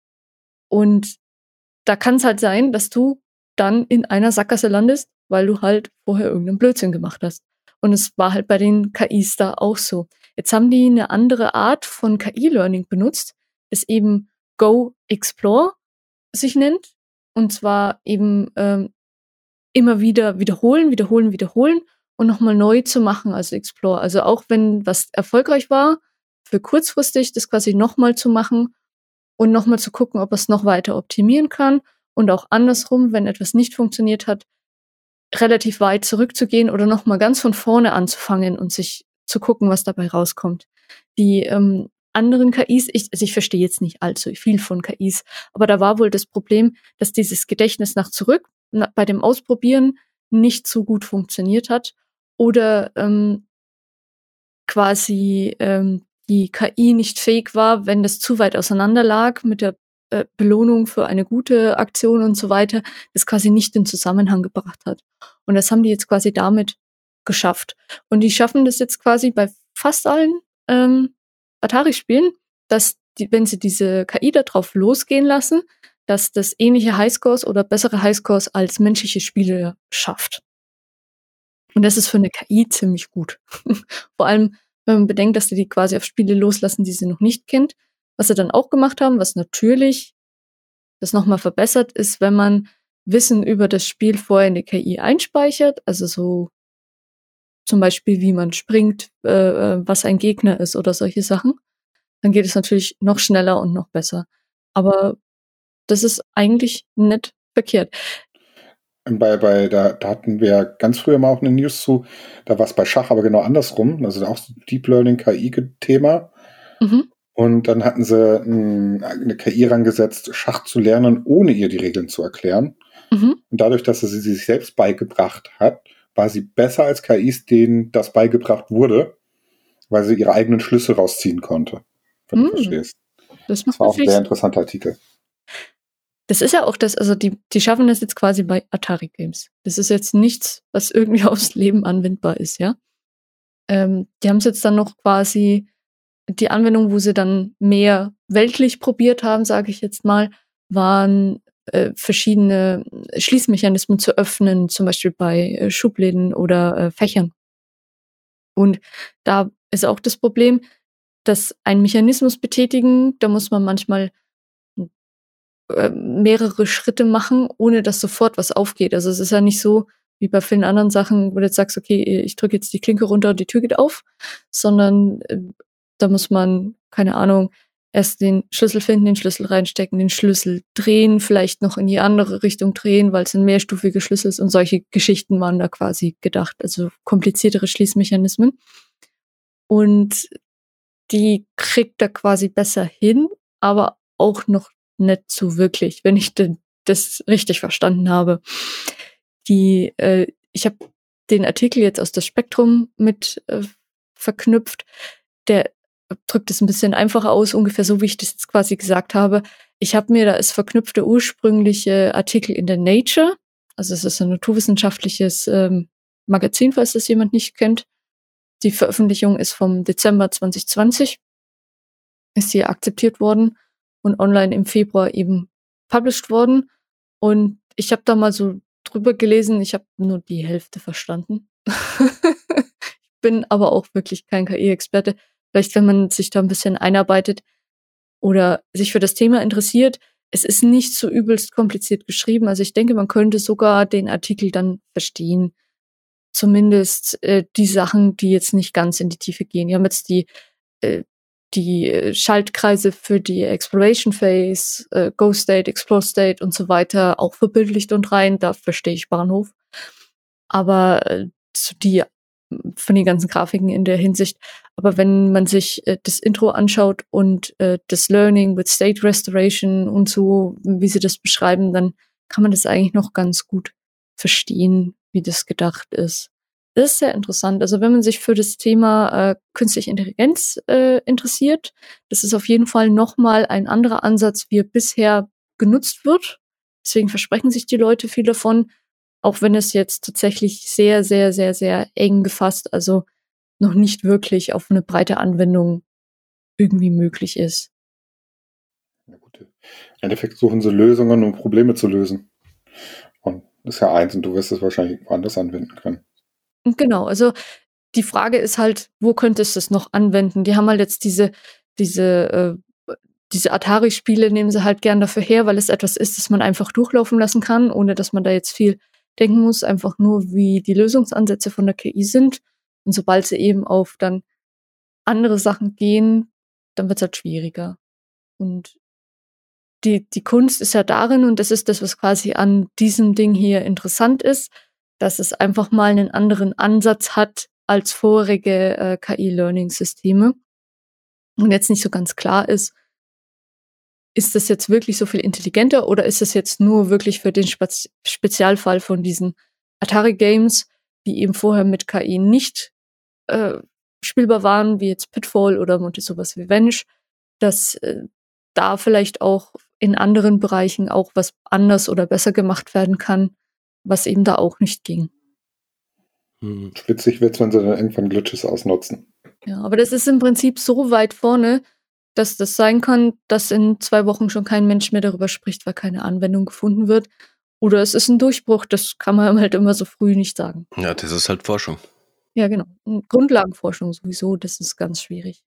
Und da kann es halt sein, dass du dann in einer Sackgasse landest, weil du halt vorher irgendeinen Blödsinn gemacht hast. Und es war halt bei den K Is da auch so. Jetzt haben die eine andere Art von K I-Learning benutzt, das eben Go Explore sich nennt. Und zwar eben ähm, immer wieder wiederholen, wiederholen, wiederholen und nochmal neu zu machen als Explore. Also auch wenn was erfolgreich war, für kurzfristig das quasi nochmal zu machen und nochmal zu gucken, ob es noch weiter optimieren kann. Und auch andersrum, wenn etwas nicht funktioniert hat, relativ weit zurückzugehen oder nochmal ganz von vorne anzufangen und sich zu gucken, was dabei rauskommt. Die ähm, anderen K Is, ich, also ich verstehe jetzt nicht allzu viel von K Is, aber da war wohl das Problem, dass dieses Gedächtnis nach zurück na, bei dem Ausprobieren nicht so gut funktioniert hat oder ähm, quasi ähm, die K I nicht fähig war, wenn das zu weit auseinander lag mit der äh, Belohnung für eine gute Aktion und so weiter, das quasi nicht in Zusammenhang gebracht hat. Und das haben die jetzt quasi damit geschafft. Und die schaffen das jetzt quasi bei fast allen ähm, Atari-Spielen, dass die, wenn sie diese K I da drauf losgehen lassen, dass das ähnliche Highscores oder bessere Highscores als menschliche Spiele schafft. Und das ist für eine K I ziemlich gut. Vor allem, wenn man bedenkt, dass die die quasi auf Spiele loslassen, die sie noch nicht kennt. Was sie dann auch gemacht haben, was natürlich das nochmal verbessert, ist, wenn man Wissen über das Spiel vorher in die K I einspeichert, also so zum Beispiel, wie man springt, äh, was ein Gegner ist oder solche Sachen, dann geht es natürlich noch schneller und noch besser. Aber das ist eigentlich nicht verkehrt. Bei, bei, da, da hatten wir ganz früher mal auch eine News zu, da war es bei Schach aber genau andersrum, also auch so Deep Learning K I-Thema. Mhm. Und dann hatten sie m, eine K I rangesetzt, Schach zu lernen, ohne ihr die Regeln zu erklären. Mhm. Und dadurch, dass sie sie sich selbst beigebracht hat, war sie besser als K Is, denen das beigebracht wurde, weil sie ihre eigenen Schlüsse rausziehen konnte. Wenn mhm. du verstehst. Das, das war auch ein sehr interessanter Artikel. Das ist ja auch das, also die, die schaffen das jetzt quasi bei Atari Games. Das ist jetzt nichts, was irgendwie aufs Leben anwendbar ist, ja. Ähm, die haben es jetzt dann noch quasi, die Anwendung, wo sie dann mehr weltlich probiert haben, sage ich jetzt mal, waren äh, verschiedene Schließmechanismen zu öffnen, zum Beispiel bei äh, Schubläden oder äh, Fächern. Und da ist auch das Problem, dass ein Mechanismus betätigen, da muss man manchmal mehrere Schritte machen, ohne dass sofort was aufgeht. Also es ist ja nicht so wie bei vielen anderen Sachen, wo du jetzt sagst, okay, ich drücke jetzt die Klinke runter und die Tür geht auf, sondern äh, da muss man, keine Ahnung, erst den Schlüssel finden, den Schlüssel reinstecken, den Schlüssel drehen, vielleicht noch in die andere Richtung drehen, weil es ein mehrstufiger Schlüssel ist und solche Geschichten waren da quasi gedacht, also kompliziertere Schließmechanismen. Und die kriegt er quasi besser hin, aber auch noch nicht so wirklich, wenn ich de- das richtig verstanden habe. Die, äh, ich habe den Artikel jetzt aus das Spektrum mit äh, verknüpft. Der drückt es ein bisschen einfacher aus, ungefähr so, wie ich das jetzt quasi gesagt habe. Ich habe mir da als verknüpfte ursprüngliche Artikel in der Nature, also es ist ein naturwissenschaftliches ähm, Magazin, falls das jemand nicht kennt. Die Veröffentlichung ist vom Dezember zwanzig zwanzig, ist hier akzeptiert worden und online im Februar eben published worden. Und ich habe da mal so drüber gelesen, ich habe nur die Hälfte verstanden. Ich bin aber auch wirklich kein K I-Experte. Vielleicht, wenn man sich da ein bisschen einarbeitet oder sich für das Thema interessiert, es ist nicht so übelst kompliziert geschrieben. Also ich denke, man könnte sogar den Artikel dann verstehen. Zumindest äh, die Sachen, die jetzt nicht ganz in die Tiefe gehen. Die haben jetzt die äh, die Schaltkreise für die Exploration Phase, äh, Go State, Explore State und so weiter auch verbildlicht und rein. Da verstehe ich Bahnhof. Aber äh, zu die von den ganzen Grafiken in der Hinsicht. Aber wenn man sich äh, das Intro anschaut und äh, das Learning with State Restoration und so, wie sie das beschreiben, dann kann man das eigentlich noch ganz gut verstehen, wie das gedacht ist. Das ist sehr interessant. Also wenn man sich für das Thema äh, künstliche Intelligenz äh, interessiert, das ist auf jeden Fall nochmal ein anderer Ansatz, wie er bisher genutzt wird. Deswegen versprechen sich die Leute viel davon, auch wenn es jetzt tatsächlich sehr, sehr, sehr, sehr eng gefasst, also noch nicht wirklich auf eine breite Anwendung irgendwie möglich ist. Ja, gut. Im Endeffekt suchen sie Lösungen, um Probleme zu lösen. Und das ist ja eins und du wirst es wahrscheinlich woanders anwenden können. Genau, also die Frage ist halt, wo könntest du es noch anwenden? Die haben halt jetzt diese, diese, äh, diese Atari-Spiele nehmen sie halt gern dafür her, weil es etwas ist, das man einfach durchlaufen lassen kann, ohne dass man da jetzt viel denken muss, einfach nur, wie die Lösungsansätze von der K I sind. Und sobald sie eben auf dann andere Sachen gehen, dann wird es halt schwieriger. Und die, die Kunst ist ja darin, und das ist das, was quasi an diesem Ding hier interessant ist, dass es einfach mal einen anderen Ansatz hat als vorherige äh, K I-Learning-Systeme. Und jetzt nicht so ganz klar ist, ist das jetzt wirklich so viel intelligenter oder ist das jetzt nur wirklich für den Spez- Spezialfall von diesen Atari-Games, die eben vorher mit K I nicht äh, spielbar waren, wie jetzt Pitfall oder sowas wie Vanish, dass äh, da vielleicht auch in anderen Bereichen auch was anders oder besser gemacht werden kann, was eben da auch nicht ging. Hm. Witzig wird's, wenn sie dann irgendwann Glitches ausnutzen. Ja, aber das ist im Prinzip so weit vorne, dass das sein kann, dass in zwei Wochen schon kein Mensch mehr darüber spricht, weil keine Anwendung gefunden wird. Oder es ist ein Durchbruch, das kann man halt immer so früh nicht sagen. Ja, das ist halt Forschung. Ja, genau. Grundlagenforschung sowieso, das ist ganz schwierig.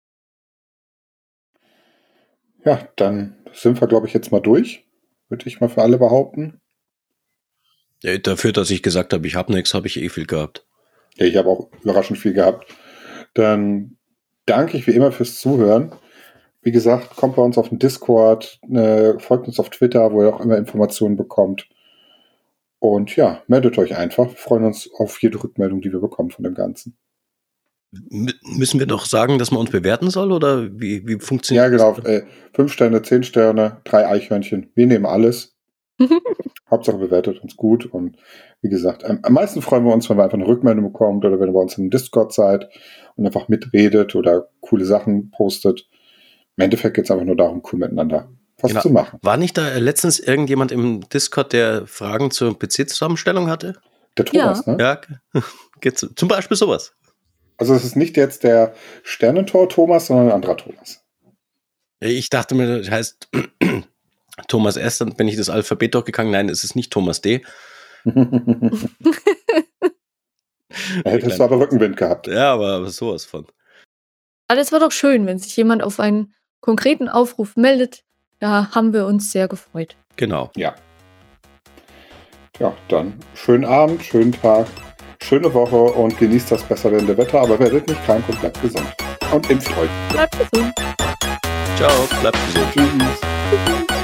Ja, dann sind wir, glaube ich, jetzt mal durch. Würde ich mal für alle behaupten. Ja, dafür, dass ich gesagt habe, ich habe nichts, habe ich eh viel gehabt. Ja, ich habe auch überraschend viel gehabt. Dann danke ich wie immer fürs Zuhören. Wie gesagt, kommt bei uns auf den Discord, äh, folgt uns auf Twitter, wo ihr auch immer Informationen bekommt. Und ja, meldet euch einfach. Wir freuen uns auf jede Rückmeldung, die wir bekommen von dem Ganzen. M- müssen wir doch sagen, dass man uns bewerten soll, oder wie, wie funktioniert das? Ja, das? genau. Äh, fünf Sterne, zehn Sterne, drei Eichhörnchen. Wir nehmen alles. Hauptsache bewertet uns gut. Und wie gesagt, am, am meisten freuen wir uns, wenn wir einfach eine Rückmeldung bekommt oder wenn ihr bei uns im Discord seid und einfach mitredet oder coole Sachen postet. Im Endeffekt geht es einfach nur darum, cool miteinander was Genau. zu machen. War nicht da letztens irgendjemand im Discord, der Fragen zur P C-Zusammenstellung hatte? Der Thomas, Ja. ne? Ja, geht's, zum Beispiel sowas. Also es ist nicht jetzt der Sternentor-Thomas, sondern ein anderer Thomas. Ich dachte mir, das heißt Thomas S., dann bin ich das Alphabet durchgegangen. Nein, es ist nicht Thomas D. Da hättest du aber Rückenwind gehabt. Ja, aber, aber sowas von. Aber das war doch schön, wenn sich jemand auf einen konkreten Aufruf meldet. Da haben wir uns sehr gefreut. Genau. Ja. Ja, dann schönen Abend, schönen Tag, schöne Woche und genießt das besser werdende Wetter, aber werdet nicht krank und bleibt gesund. Und impft euch. Bleibt gesund. Ciao, bleibt gesund. Tschüss.